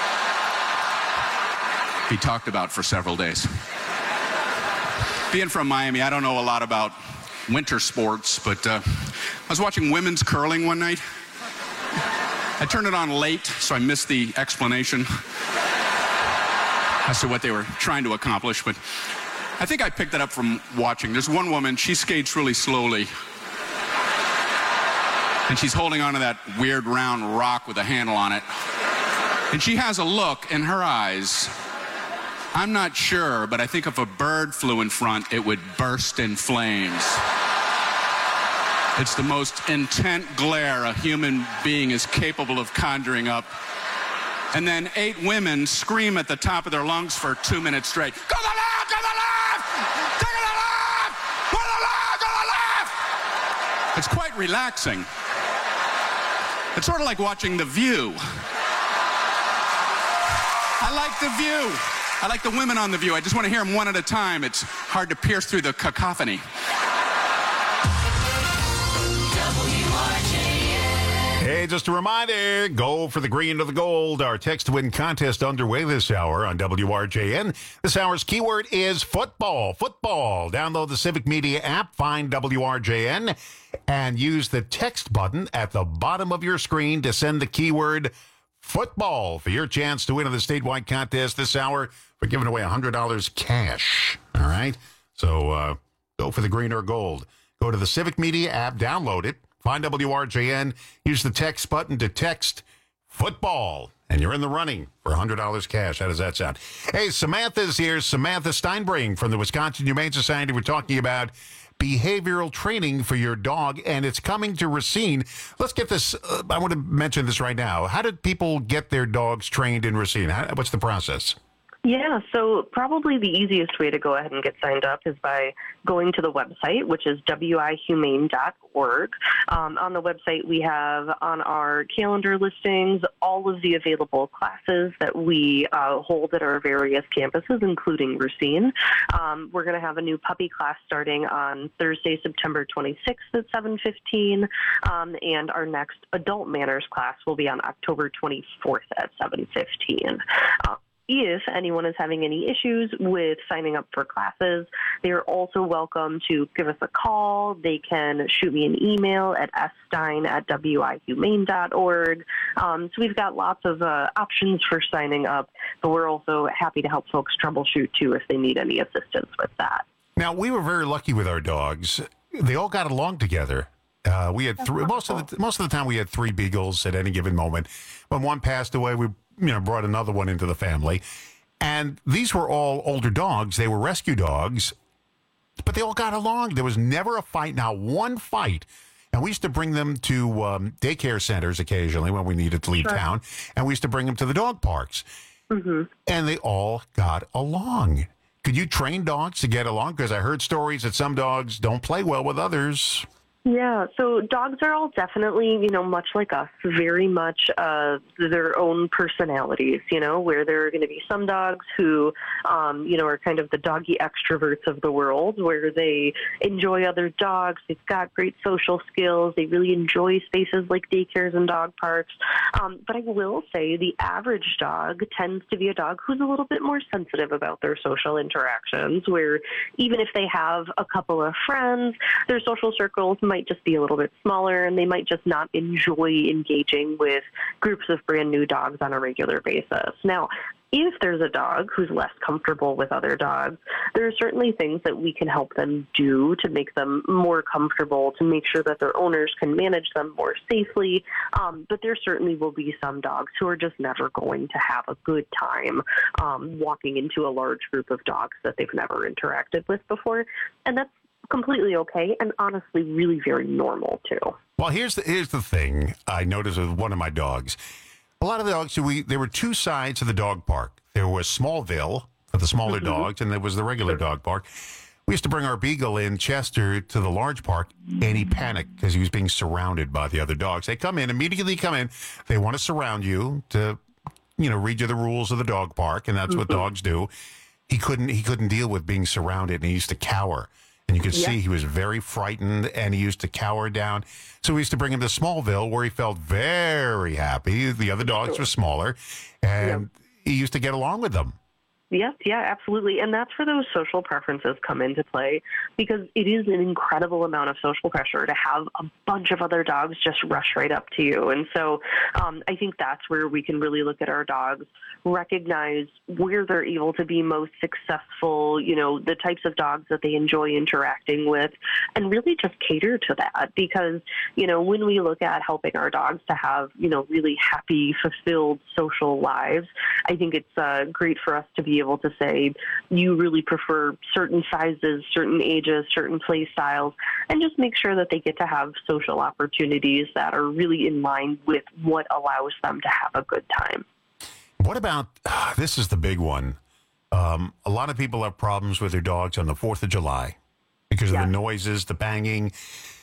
be talked about for several days. Being from Miami, I don't know a lot about winter sports, but I was watching women's curling one night. I turned it on late, so I missed the explanation as to what they were trying to accomplish, but I think I picked it up from watching. There's one woman, she skates really slowly, and she's holding onto that weird round rock with a handle on it, and she has a look in her eyes. I'm not sure, but I think if a bird flew in front, it would burst in flames. It's the most intent glare a human being is capable of conjuring up. And then 8 women scream at the top of their lungs for 2 minutes straight. Go to the left! Go to the left! Take it to the left! Go to the left! Go to the left! It's quite relaxing. It's sort of like watching The View. I like The View. I like the women on The View. I just want to hear them one at a time. It's hard to pierce through the cacophony. Hey, just a reminder, go for the green or the gold. Our text to win contest underway this hour on WRJN. This hour's keyword is football. Football. Download the Civic Media app, find WRJN, and use the text button at the bottom of your screen to send the keyword football for your chance to win in the statewide contest this hour. We're giving away $100 cash. All right? So go for the green or gold. Go to the Civic Media app, download it. Find WRJN, use the text button to text football, and you're in the running for $100 cash. How does that sound? Hey, Samantha's here. Samantha Steinbring from the Wisconsin Humane Society. We're talking about behavioral training for your dog, and it's coming to Racine. Let's get this. I want to mention this right now. How did people get their dogs trained in Racine? What's the process? Yeah, so probably the easiest way to go ahead and get signed up is by going to the website, which is wihumane.org. On the website, we have on our calendar listings all of the available classes that we hold at our various campuses, including Racine. We're going to have a new puppy class starting on Thursday, September 26th at 7:15, and our next adult manners class will be on October 24th at 7:15. If anyone is having any issues with signing up for classes, they are also welcome to give us a call. They can shoot me an email at stein@wihumane.org. So we've got lots of options for signing up, but we're also happy to help folks troubleshoot, too, if they need any assistance with that. Now, we were very lucky with our dogs. They all got along together. We had three. Most of the time, we had 3 beagles at any given moment. When one passed away, we brought another one into the family. And these were all older dogs. They were rescue dogs, but they all got along. There was never a fight, not one fight. And we used to bring them to daycare centers occasionally when we needed to leave town. And we used to bring them to the dog parks. Mm-hmm. And they all got along. Could you train dogs to get along? Because I heard stories that some dogs don't play well with others. Yeah, so dogs are all definitely, much like us, very much their own personalities, where there are going to be some dogs who, are kind of the doggy extroverts of the world, where they enjoy other dogs, they've got great social skills, they really enjoy spaces like daycares and dog parks. But I will say the average dog tends to be a dog who's a little bit more sensitive about their social interactions, where even if they have a couple of friends, their social circles might just be a little bit smaller, and they might just not enjoy engaging with groups of brand new dogs on a regular basis. Now, if there's a dog who's less comfortable with other dogs, there are certainly things that we can help them do to make them more comfortable, to make sure that their owners can manage them more safely. But there certainly will be some dogs who are just never going to have a good time walking into a large group of dogs that they've never interacted with before. And that's completely okay, and honestly really very normal too. Well, here's the thing I noticed with one of my dogs. A lot of the dogs, there were 2 sides of the dog park. There was Smallville for the smaller dogs, and there was the regular dog park. We used to bring our beagle in, Chester, to the large park, and he panicked because he was being surrounded by the other dogs. They immediately come in. They want to surround you to, read you the rules of the dog park, and that's what dogs do. He couldn't deal with being surrounded, and he used to cower. And you could see he was very frightened, and he used to cower down. So we used to bring him to Smallville, where he felt very happy. The other dogs were smaller, and he used to get along with them. Yes, yeah, absolutely. And that's where those social preferences come into play, because it is an incredible amount of social pressure to have a bunch of other dogs just rush right up to you. And so I think that's where we can really look at our dogs, recognize where they're able to be most successful, the types of dogs that they enjoy interacting with, and really just cater to that. Because, when we look at helping our dogs to have, really happy, fulfilled social lives, I think it's great for us to be able to say, you really prefer certain sizes, certain ages, certain play styles, and just make sure that they get to have social opportunities that are really in line with what allows them to have a good time. What about, this is the big one. A lot of people have problems with their dogs on the 4th of July because of the noises, the banging.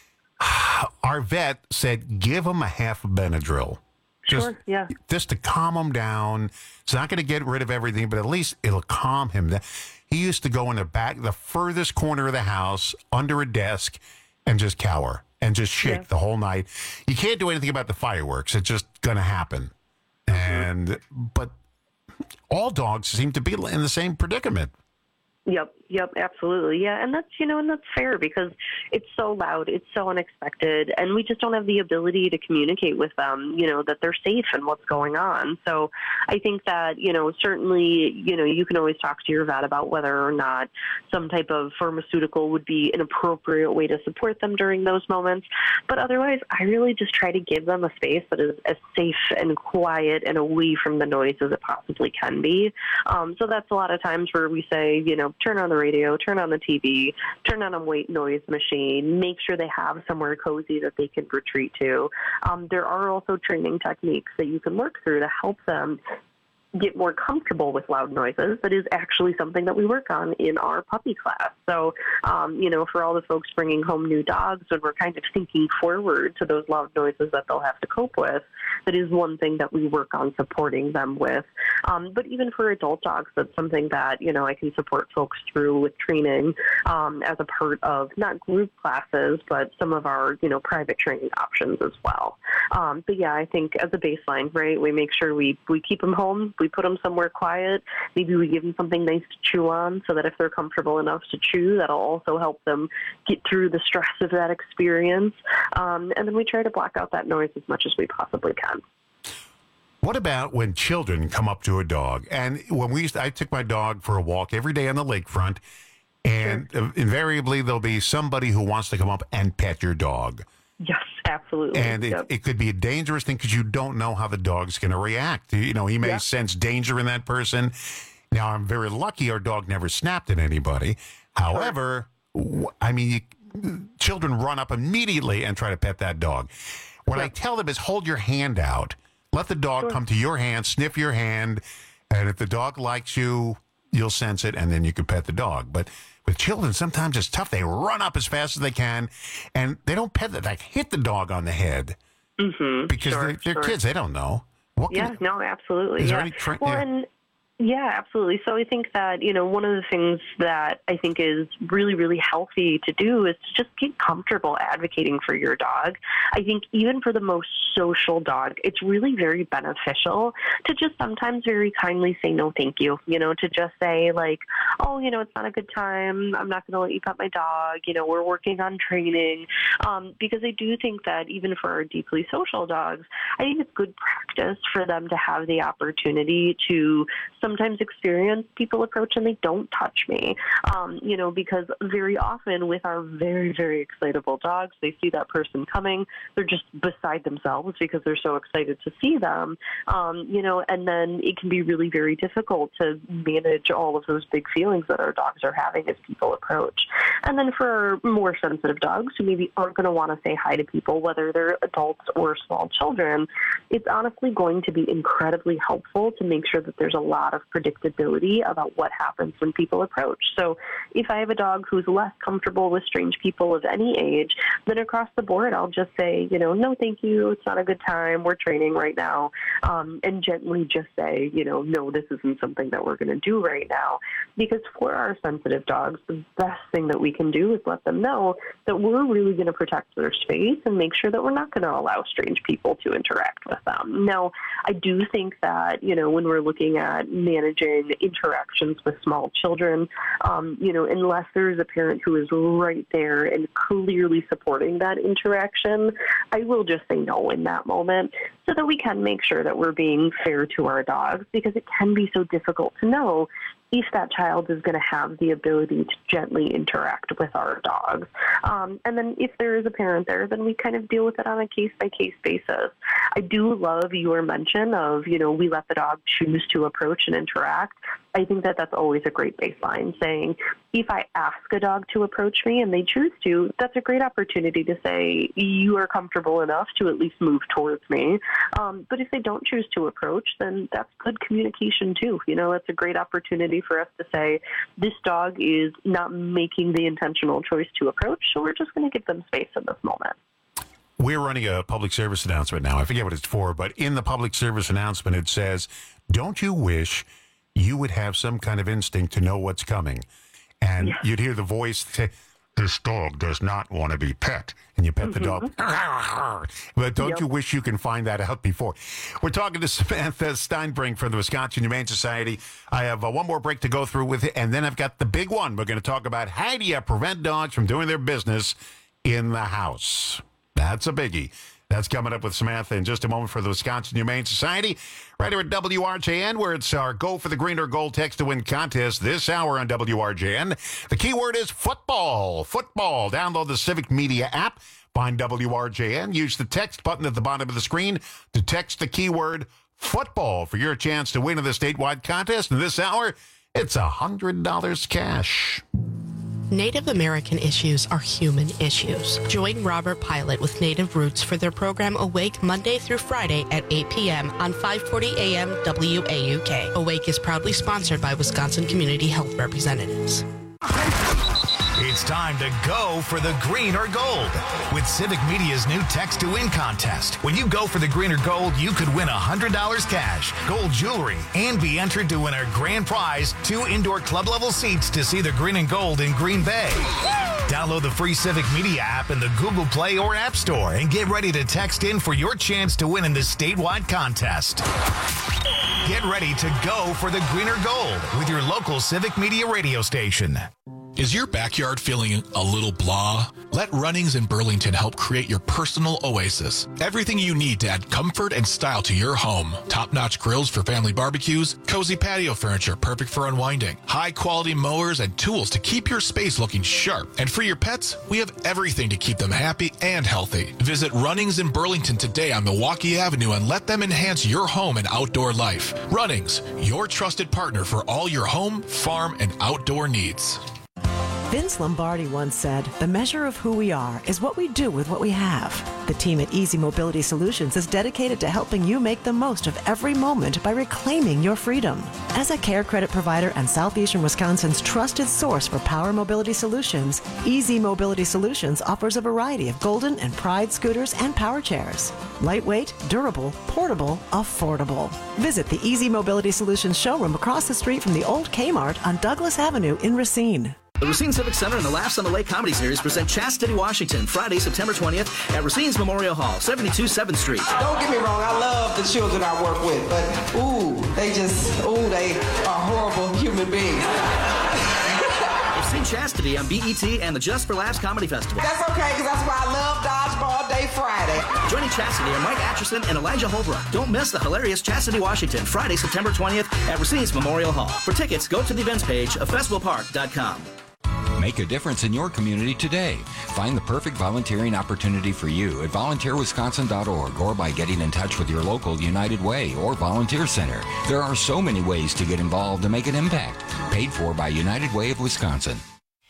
Our vet said, give them a half of Benadryl. Just to calm him down. It's not going to get rid of everything, but at least it'll calm him. He used to go in the furthest corner of the house, under a desk, and just cower and just shake the whole night. You can't do anything about the fireworks. It's just going to happen. But all dogs seem to be in the same predicament. Yep, absolutely. Yeah, and that's, and that's fair because it's so loud, it's so unexpected, and we just don't have the ability to communicate with them, that they're safe and what's going on. So I think that, certainly, you can always talk to your vet about whether or not some type of pharmaceutical would be an appropriate way to support them during those moments. But otherwise, I really just try to give them a space that is as safe and quiet and away from the noise as it possibly can be. So that's a lot of times where we say, turn on the radio, turn on the TV, turn on a white noise machine, make sure they have somewhere cozy that they can retreat to. There are also training techniques that you can work through to help them get more comfortable with loud noises. That is actually something that we work on in our puppy class. So, for all the folks bringing home new dogs, when we're kind of thinking forward to those loud noises that they'll have to cope with, that is one thing that we work on supporting them with. But even for adult dogs, that's something that, I can support folks through with training as a part of not group classes, but some of our, private training options as well. But yeah, I think as a baseline, right, we make sure we keep them home. We put them somewhere quiet. Maybe we give them something nice to chew on so that if they're comfortable enough to chew, that'll also help them get through the stress of that experience. And then we try to block out that noise as much as we possibly can. What about when children come up to a dog? And I took my dog for a walk every day on the lakefront, and invariably there'll be somebody who wants to come up and pet your dog. Yes, absolutely. And it could be a dangerous thing because you don't know how the dog's going to react. He may sense danger in that person. Now, I'm very lucky our dog never snapped at anybody. However, children run up immediately and try to pet that dog. What I tell them is hold your hand out. Let the dog come to your hand, sniff your hand, and if the dog likes you, you'll sense it, and then you can pet the dog. But with children, sometimes it's tough. They run up as fast as they can, and they don't pet it. Like hit the dog on the head because they're kids. They don't know. Absolutely. Is there any Yeah, absolutely. So I think that, one of the things that I think is really, really healthy to do is to just get comfortable advocating for your dog. I think even for the most social dog, it's really very beneficial to just sometimes very kindly say, no, thank you, to just say like, oh, it's not a good time. I'm not going to let you pet my dog. We're working on training. Because I do think that even for our deeply social dogs, I think it's good practice for them to have the opportunity to sometimes experience people approach and they don't touch me, because very often with our very, very excitable dogs, they see that person coming, they're just beside themselves because they're so excited to see them, and then it can be really very difficult to manage all of those big feelings that our dogs are having as people approach. And then for more sensitive dogs who maybe aren't going to want to say hi to people, whether they're adults or small children, it's honestly going to be incredibly helpful to make sure that there's a lot of predictability about what happens when people approach. So if I have a dog who's less comfortable with strange people of any age, then across the board, I'll just say, no, thank you. It's not a good time. We're training right now. And gently just say, no, this isn't something that we're going to do right now. Because for our sensitive dogs, the best thing that we can do is let them know that we're really going to protect their space and make sure that we're not going to allow strange people to interact with them. Now, I do think that, when we're looking at managing interactions with small children, unless there's a parent who is right there and clearly supporting that interaction, I will just say no in that moment so that we can make sure that we're being fair to our dogs, because it can be so difficult to know if that child is going to have the ability to gently interact with our dogs. And then if there is a parent there, then we kind of deal with it on a case-by-case basis. I do love your mention of, we let the dog choose to approach and interact. I think that that's always a great baseline, saying if I ask a dog to approach me and they choose to, that's a great opportunity to say, you are comfortable enough to at least move towards me. But if they don't choose to approach, then that's good communication too. It's a great opportunity for us to say, this dog is not making the intentional choice to approach, so we're just going to give them space in this moment. We're running a public service announcement now. I forget what it's for, but in the public service announcement, it says, don't you wish you would have some kind of instinct to know what's coming? And you'd hear the voice say, this dog does not want to be pet. And you pet the dog. But don't you wish you can find that out before? We're talking to Samantha Steinbrink from the Wisconsin Humane Society. I have one more break to go through with it, and then I've got the big one. We're going to talk about how do you prevent dogs from doing their business in the house. That's a biggie. That's coming up with Samantha in just a moment for the Wisconsin Humane Society. Right here at WRJN, where it's our Go for the Green or Gold Text to Win contest this hour on WRJN. The keyword is football. Football. Download the Civic Media app. Find WRJN. Use the text button at the bottom of the screen to text the keyword football for your chance to win in the statewide contest. And this hour, It's $100 cash. Native American issues are human issues. Join Robert Pilot with Native Roots for their program Awake Monday through Friday at 8 p.m. on 540 AM WAUK. Awake is proudly sponsored by Wisconsin Community Health Representatives. It's time to go for the green or gold with Civic Media's new Text to Win contest. When you go for the green or gold, you could win $100 cash, gold jewelry, and be entered to win our grand prize, 2 indoor club-level seats to see the green and gold in Green Bay. Download the free Civic Media app in the Google Play or App Store and get ready to text in for your chance to win in this statewide contest. Get ready to go for the green or gold with your local Civic Media radio station. Is your backyard feeling a little blah? Let Runnings in Burlington help create your personal oasis. Everything you need to add comfort and style to your home. Top-notch grills for family barbecues, cozy patio furniture perfect for unwinding, high-quality mowers and tools to keep your space looking sharp. And for your pets, we have everything to keep them happy and healthy. Visit Runnings in Burlington today on Milwaukee Avenue and let them enhance your home and outdoor life. Runnings, your trusted partner for all your home, farm, and outdoor needs. Vince Lombardi once said, "The measure of who we are is what we do with what we have." The team at Easy Mobility Solutions is dedicated to helping you make the most of every moment by reclaiming your freedom. As a care credit provider and Southeastern Wisconsin's trusted source for power mobility solutions, Easy Mobility Solutions offers a variety of Golden and Pride scooters and power chairs. Lightweight, durable, portable, affordable. Visit the Easy Mobility Solutions showroom across the street from the old Kmart on Douglas Avenue in Racine. The Racine Civic Center and the Laughs on the Lake Comedy Series present Chastity, Washington, Friday, September 20th at Racine's Memorial Hall, 72 7th Street. Don't get me wrong, I love the children I work with, but they are horrible human beings. Racine Chastity on BET and the Just for Laughs Comedy Festival. That's okay, because that's why I love Dodgeball Day Friday. Joining Chastity are Mike Atchison and Elijah Holbrook. Don't miss the hilarious Chastity, Washington, Friday, September 20th at Racine's Memorial Hall. For tickets, go to the events page of festivalpark.com. Make a difference in your community today. Find the perfect volunteering opportunity for you at volunteerwisconsin.org or by getting in touch with your local United Way or Volunteer Center. There are so many ways to get involved and make an impact. Paid for by United Way of Wisconsin.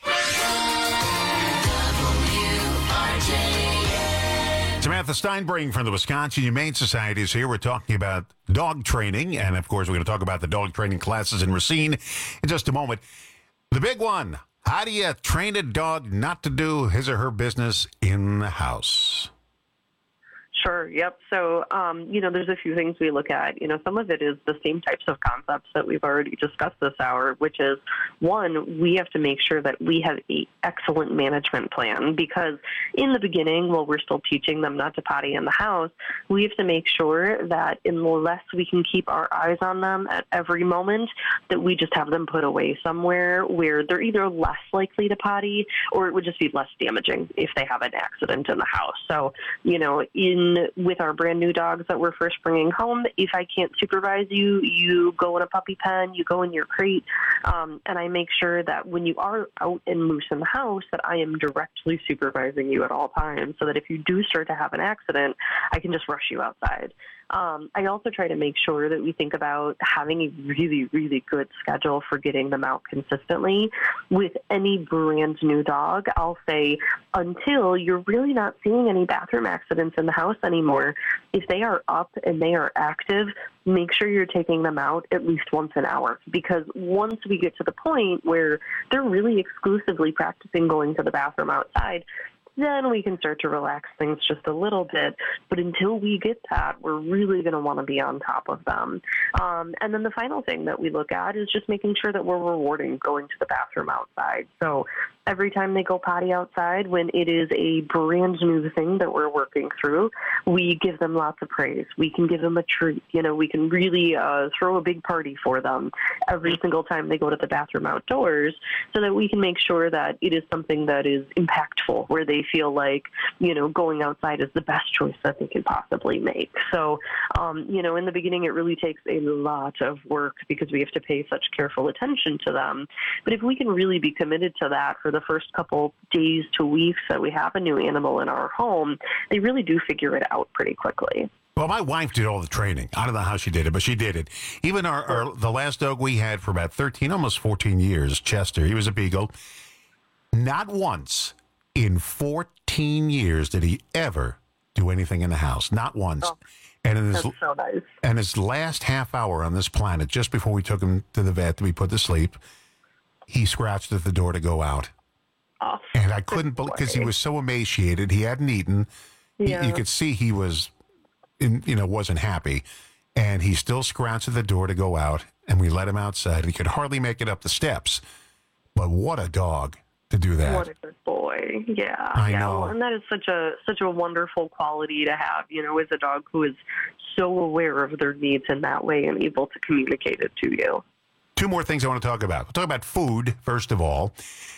Samantha Steinbring from the Wisconsin Humane Society is here. We're talking about dog training, and of course we're going to talk about the dog training classes in Racine in just a moment. The big one. How do you train a dog not to do his or her business in the house? Sure. Yep. So, there's a few things we look at. Some of it is the same types of concepts that we've already discussed this hour, which is, one, we have to make sure that we have an excellent management plan, because in the beginning, while we're still teaching them not to potty in the house, we have to make sure that unless we can keep our eyes on them at every moment, that we just have them put away somewhere where they're either less likely to potty or it would just be less damaging if they have an accident in the house. So, with our brand new dogs that we're first bringing home, if I can't supervise you, you go in a puppy pen, you go in your crate, and I make sure that when you are out and loose in the house, that I am directly supervising you at all times, so that if you do start to have an accident, I can just rush you outside. I also try to make sure that we think about having a really, really good schedule for getting them out consistently. With any brand new dog, I'll say, until you're really not seeing any bathroom accidents in the house anymore, if they are up and they are active, make sure you're taking them out at least once an hour. Because once we get to the point where they're really exclusively practicing going to the bathroom outside, then we can start to relax things just a little bit. But until we get that, we're really going to want to be on top of them. And then the final thing that we look at is just making sure that we're rewarding going to the bathroom outside. So every time they go potty outside, when it is a brand new thing that we're working through, we give them lots of praise. We can give them a treat. We can really throw a big party for them every single time they go to the bathroom outdoors, so that we can make sure that it is something that is impactful, where they feel like, going outside is the best choice that they can possibly make. So, in the beginning, it really takes a lot of work because we have to pay such careful attention to them. But if we can really be committed to that for the first couple days to weeks that we have a new animal in our home, they really do figure it out pretty quickly. Well, my wife did all the training. I don't know how she did it, but she did it. Even the last dog we had for about 13, almost 14 years, Chester, he was a beagle. Not once in 14 years did he ever do anything in the house. Not once. Oh, and in his, that's so nice. And his last half hour on this planet, just before we took him to the vet to be put to sleep, he scratched at the door to go out. Oh, and I couldn't believe, because he was so emaciated. He hadn't eaten. Yeah. You could see he was, wasn't happy. And he still scratched at the door to go out. And we let him outside. He could hardly make it up the steps. But what a dog to do that. What a good boy. Yeah. I know. Well, and that is such a wonderful quality to have, as a dog who is so aware of their needs in that way and able to communicate it to you. Two more things I want to talk about. We'll talk about food, first of all.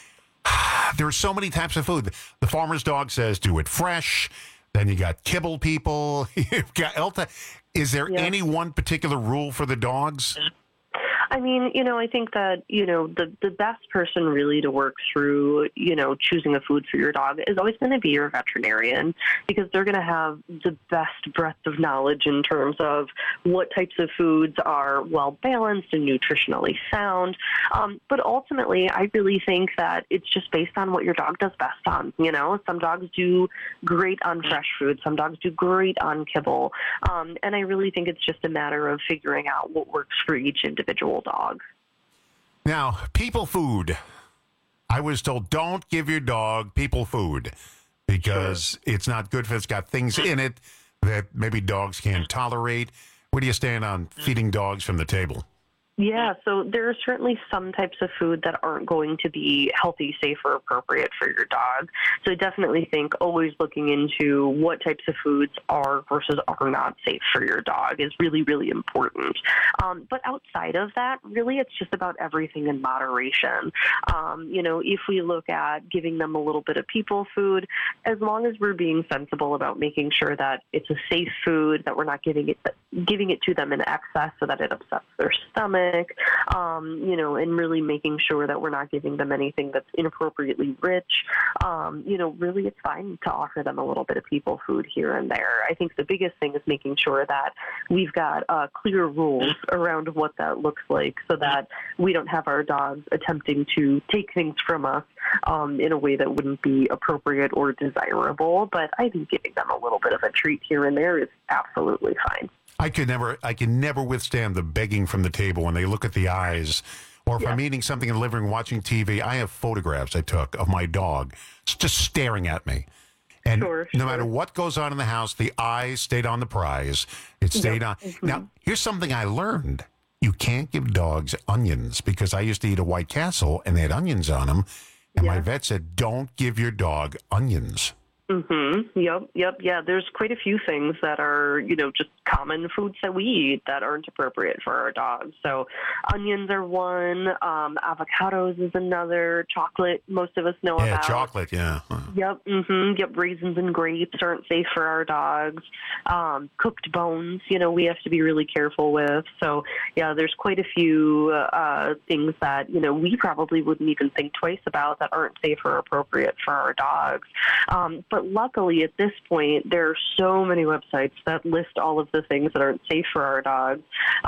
There are so many types of food. The farmer's dog says do it fresh. Then you got kibble people. You've got Elta. Is there any one particular rule for the dogs? I mean, I think that, the best person really to work through, choosing a food for your dog is always going to be your veterinarian, because they're going to have the best breadth of knowledge in terms of what types of foods are well balanced and nutritionally sound. But ultimately, I really think that it's just based on what your dog does best on. Some dogs do great on fresh food. Some dogs do great on kibble. And I really think it's just a matter of figuring out what works for each individual dog. Now, people food. I was told don't give your dog people food because it's not good if it's got things in it that maybe dogs can't tolerate. Where do you stand on feeding dogs from the table? Yeah, so there are certainly some types of food that aren't going to be healthy, safe, or appropriate for your dog. So I definitely think always looking into what types of foods are versus are not safe for your dog is really, really important. But outside of that, really it's just about everything in moderation. If we look at giving them a little bit of people food, as long as we're being sensible about making sure that it's a safe food, that we're not giving it to them in excess so that it upsets their stomach, and really making sure that we're not giving them anything that's inappropriately rich. Really it's fine to offer them a little bit of people food here and there. I think the biggest thing is making sure that we've got clear rules around what that looks like so that we don't have our dogs attempting to take things from us in a way that wouldn't be appropriate or desirable. But I think giving them a little bit of a treat here and there is absolutely fine. I can never withstand the begging from the table when they look at the eyes. Or if I'm eating something in the living room, watching TV, I have photographs I took of my dog just staring at me. And no matter what goes on in the house, the eyes stayed on the prize. It stayed on. Mm-hmm. Now, here's something I learned. You can't give dogs onions, because I used to eat a White Castle and they had onions on them. And my vet said, don't give your dog onions. Mm-hmm. Yep. Yeah, there's quite a few things that are, just common foods that we eat that aren't appropriate for our dogs. So onions are one, avocados is another, chocolate most of us know about. Yeah, chocolate, yeah. Yep, raisins and grapes aren't safe for our dogs. Cooked bones, we have to be really careful with. So, yeah, there's quite a few things that, we probably wouldn't even think twice about that aren't safe or appropriate for our dogs. But luckily, at this point, there are so many websites that list all of the things that aren't safe for our dogs.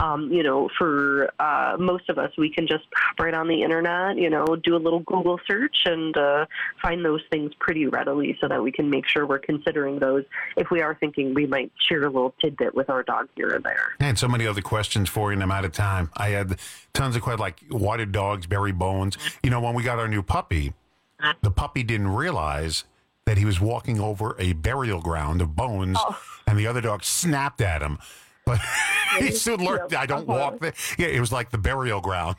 For most of us, we can just hop right on the internet, do a little Google search and find those things pretty readily so that we can make sure we're considering those if we are thinking we might share a little tidbit with our dog here and there. I had so many other questions for you, and I'm out of time. I had tons of questions, like why do dogs bury bones? When we got our new puppy, the puppy didn't realize that he was walking over a burial ground of bones, and the other dog snapped at him. But he soon learned, I don't walk there. Yeah, it was like the burial ground.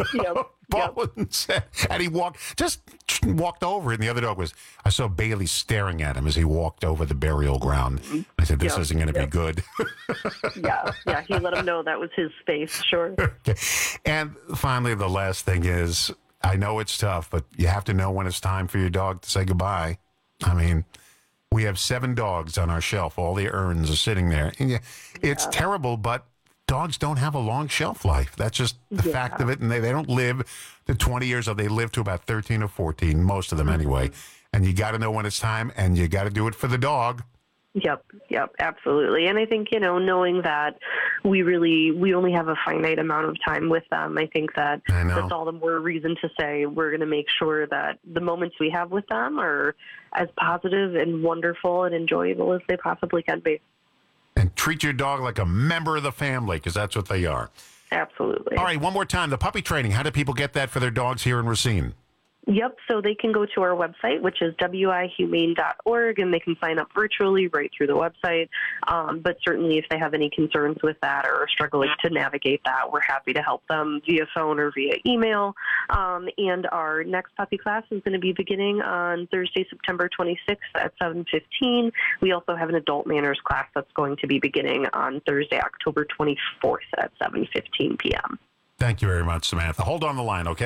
Bones. And he just walked over it, and the other dog I saw Bailey staring at him as he walked over the burial ground. I said, this isn't going to be good. Yeah, he let him know that was his space, sure. Okay. And finally, the last thing is, I know it's tough, but you have to know when it's time for your dog to say goodbye. I mean, we have 7 dogs on our shelf. All the urns are sitting there. And it's terrible, but dogs don't have a long shelf life. That's just the fact of it. And they don't live to 20 years old. They live to about 13 or 14, most of them anyway. And you got to know when it's time, and you got to do it for the dog. Yep, absolutely. And I think, knowing that we only have a finite amount of time with them, I think that's all the more reason to say we're going to make sure that the moments we have with them are as positive and wonderful and enjoyable as they possibly can be. And treat your dog like a member of the family, because that's what they are. Absolutely. All right, one more time, the puppy training. How do people get that for their dogs here in Racine? Yep, so they can go to our website, which is wihumane.org, and they can sign up virtually right through the website. But certainly if they have any concerns with that or are struggling to navigate that, we're happy to help them via phone or via email. And our next puppy class is going to be beginning on Thursday, September 26th at 7:15. We also have an adult manners class that's going to be beginning on Thursday, October 24th at 7:15 p.m. Thank you very much, Samantha. Hold on the line, okay?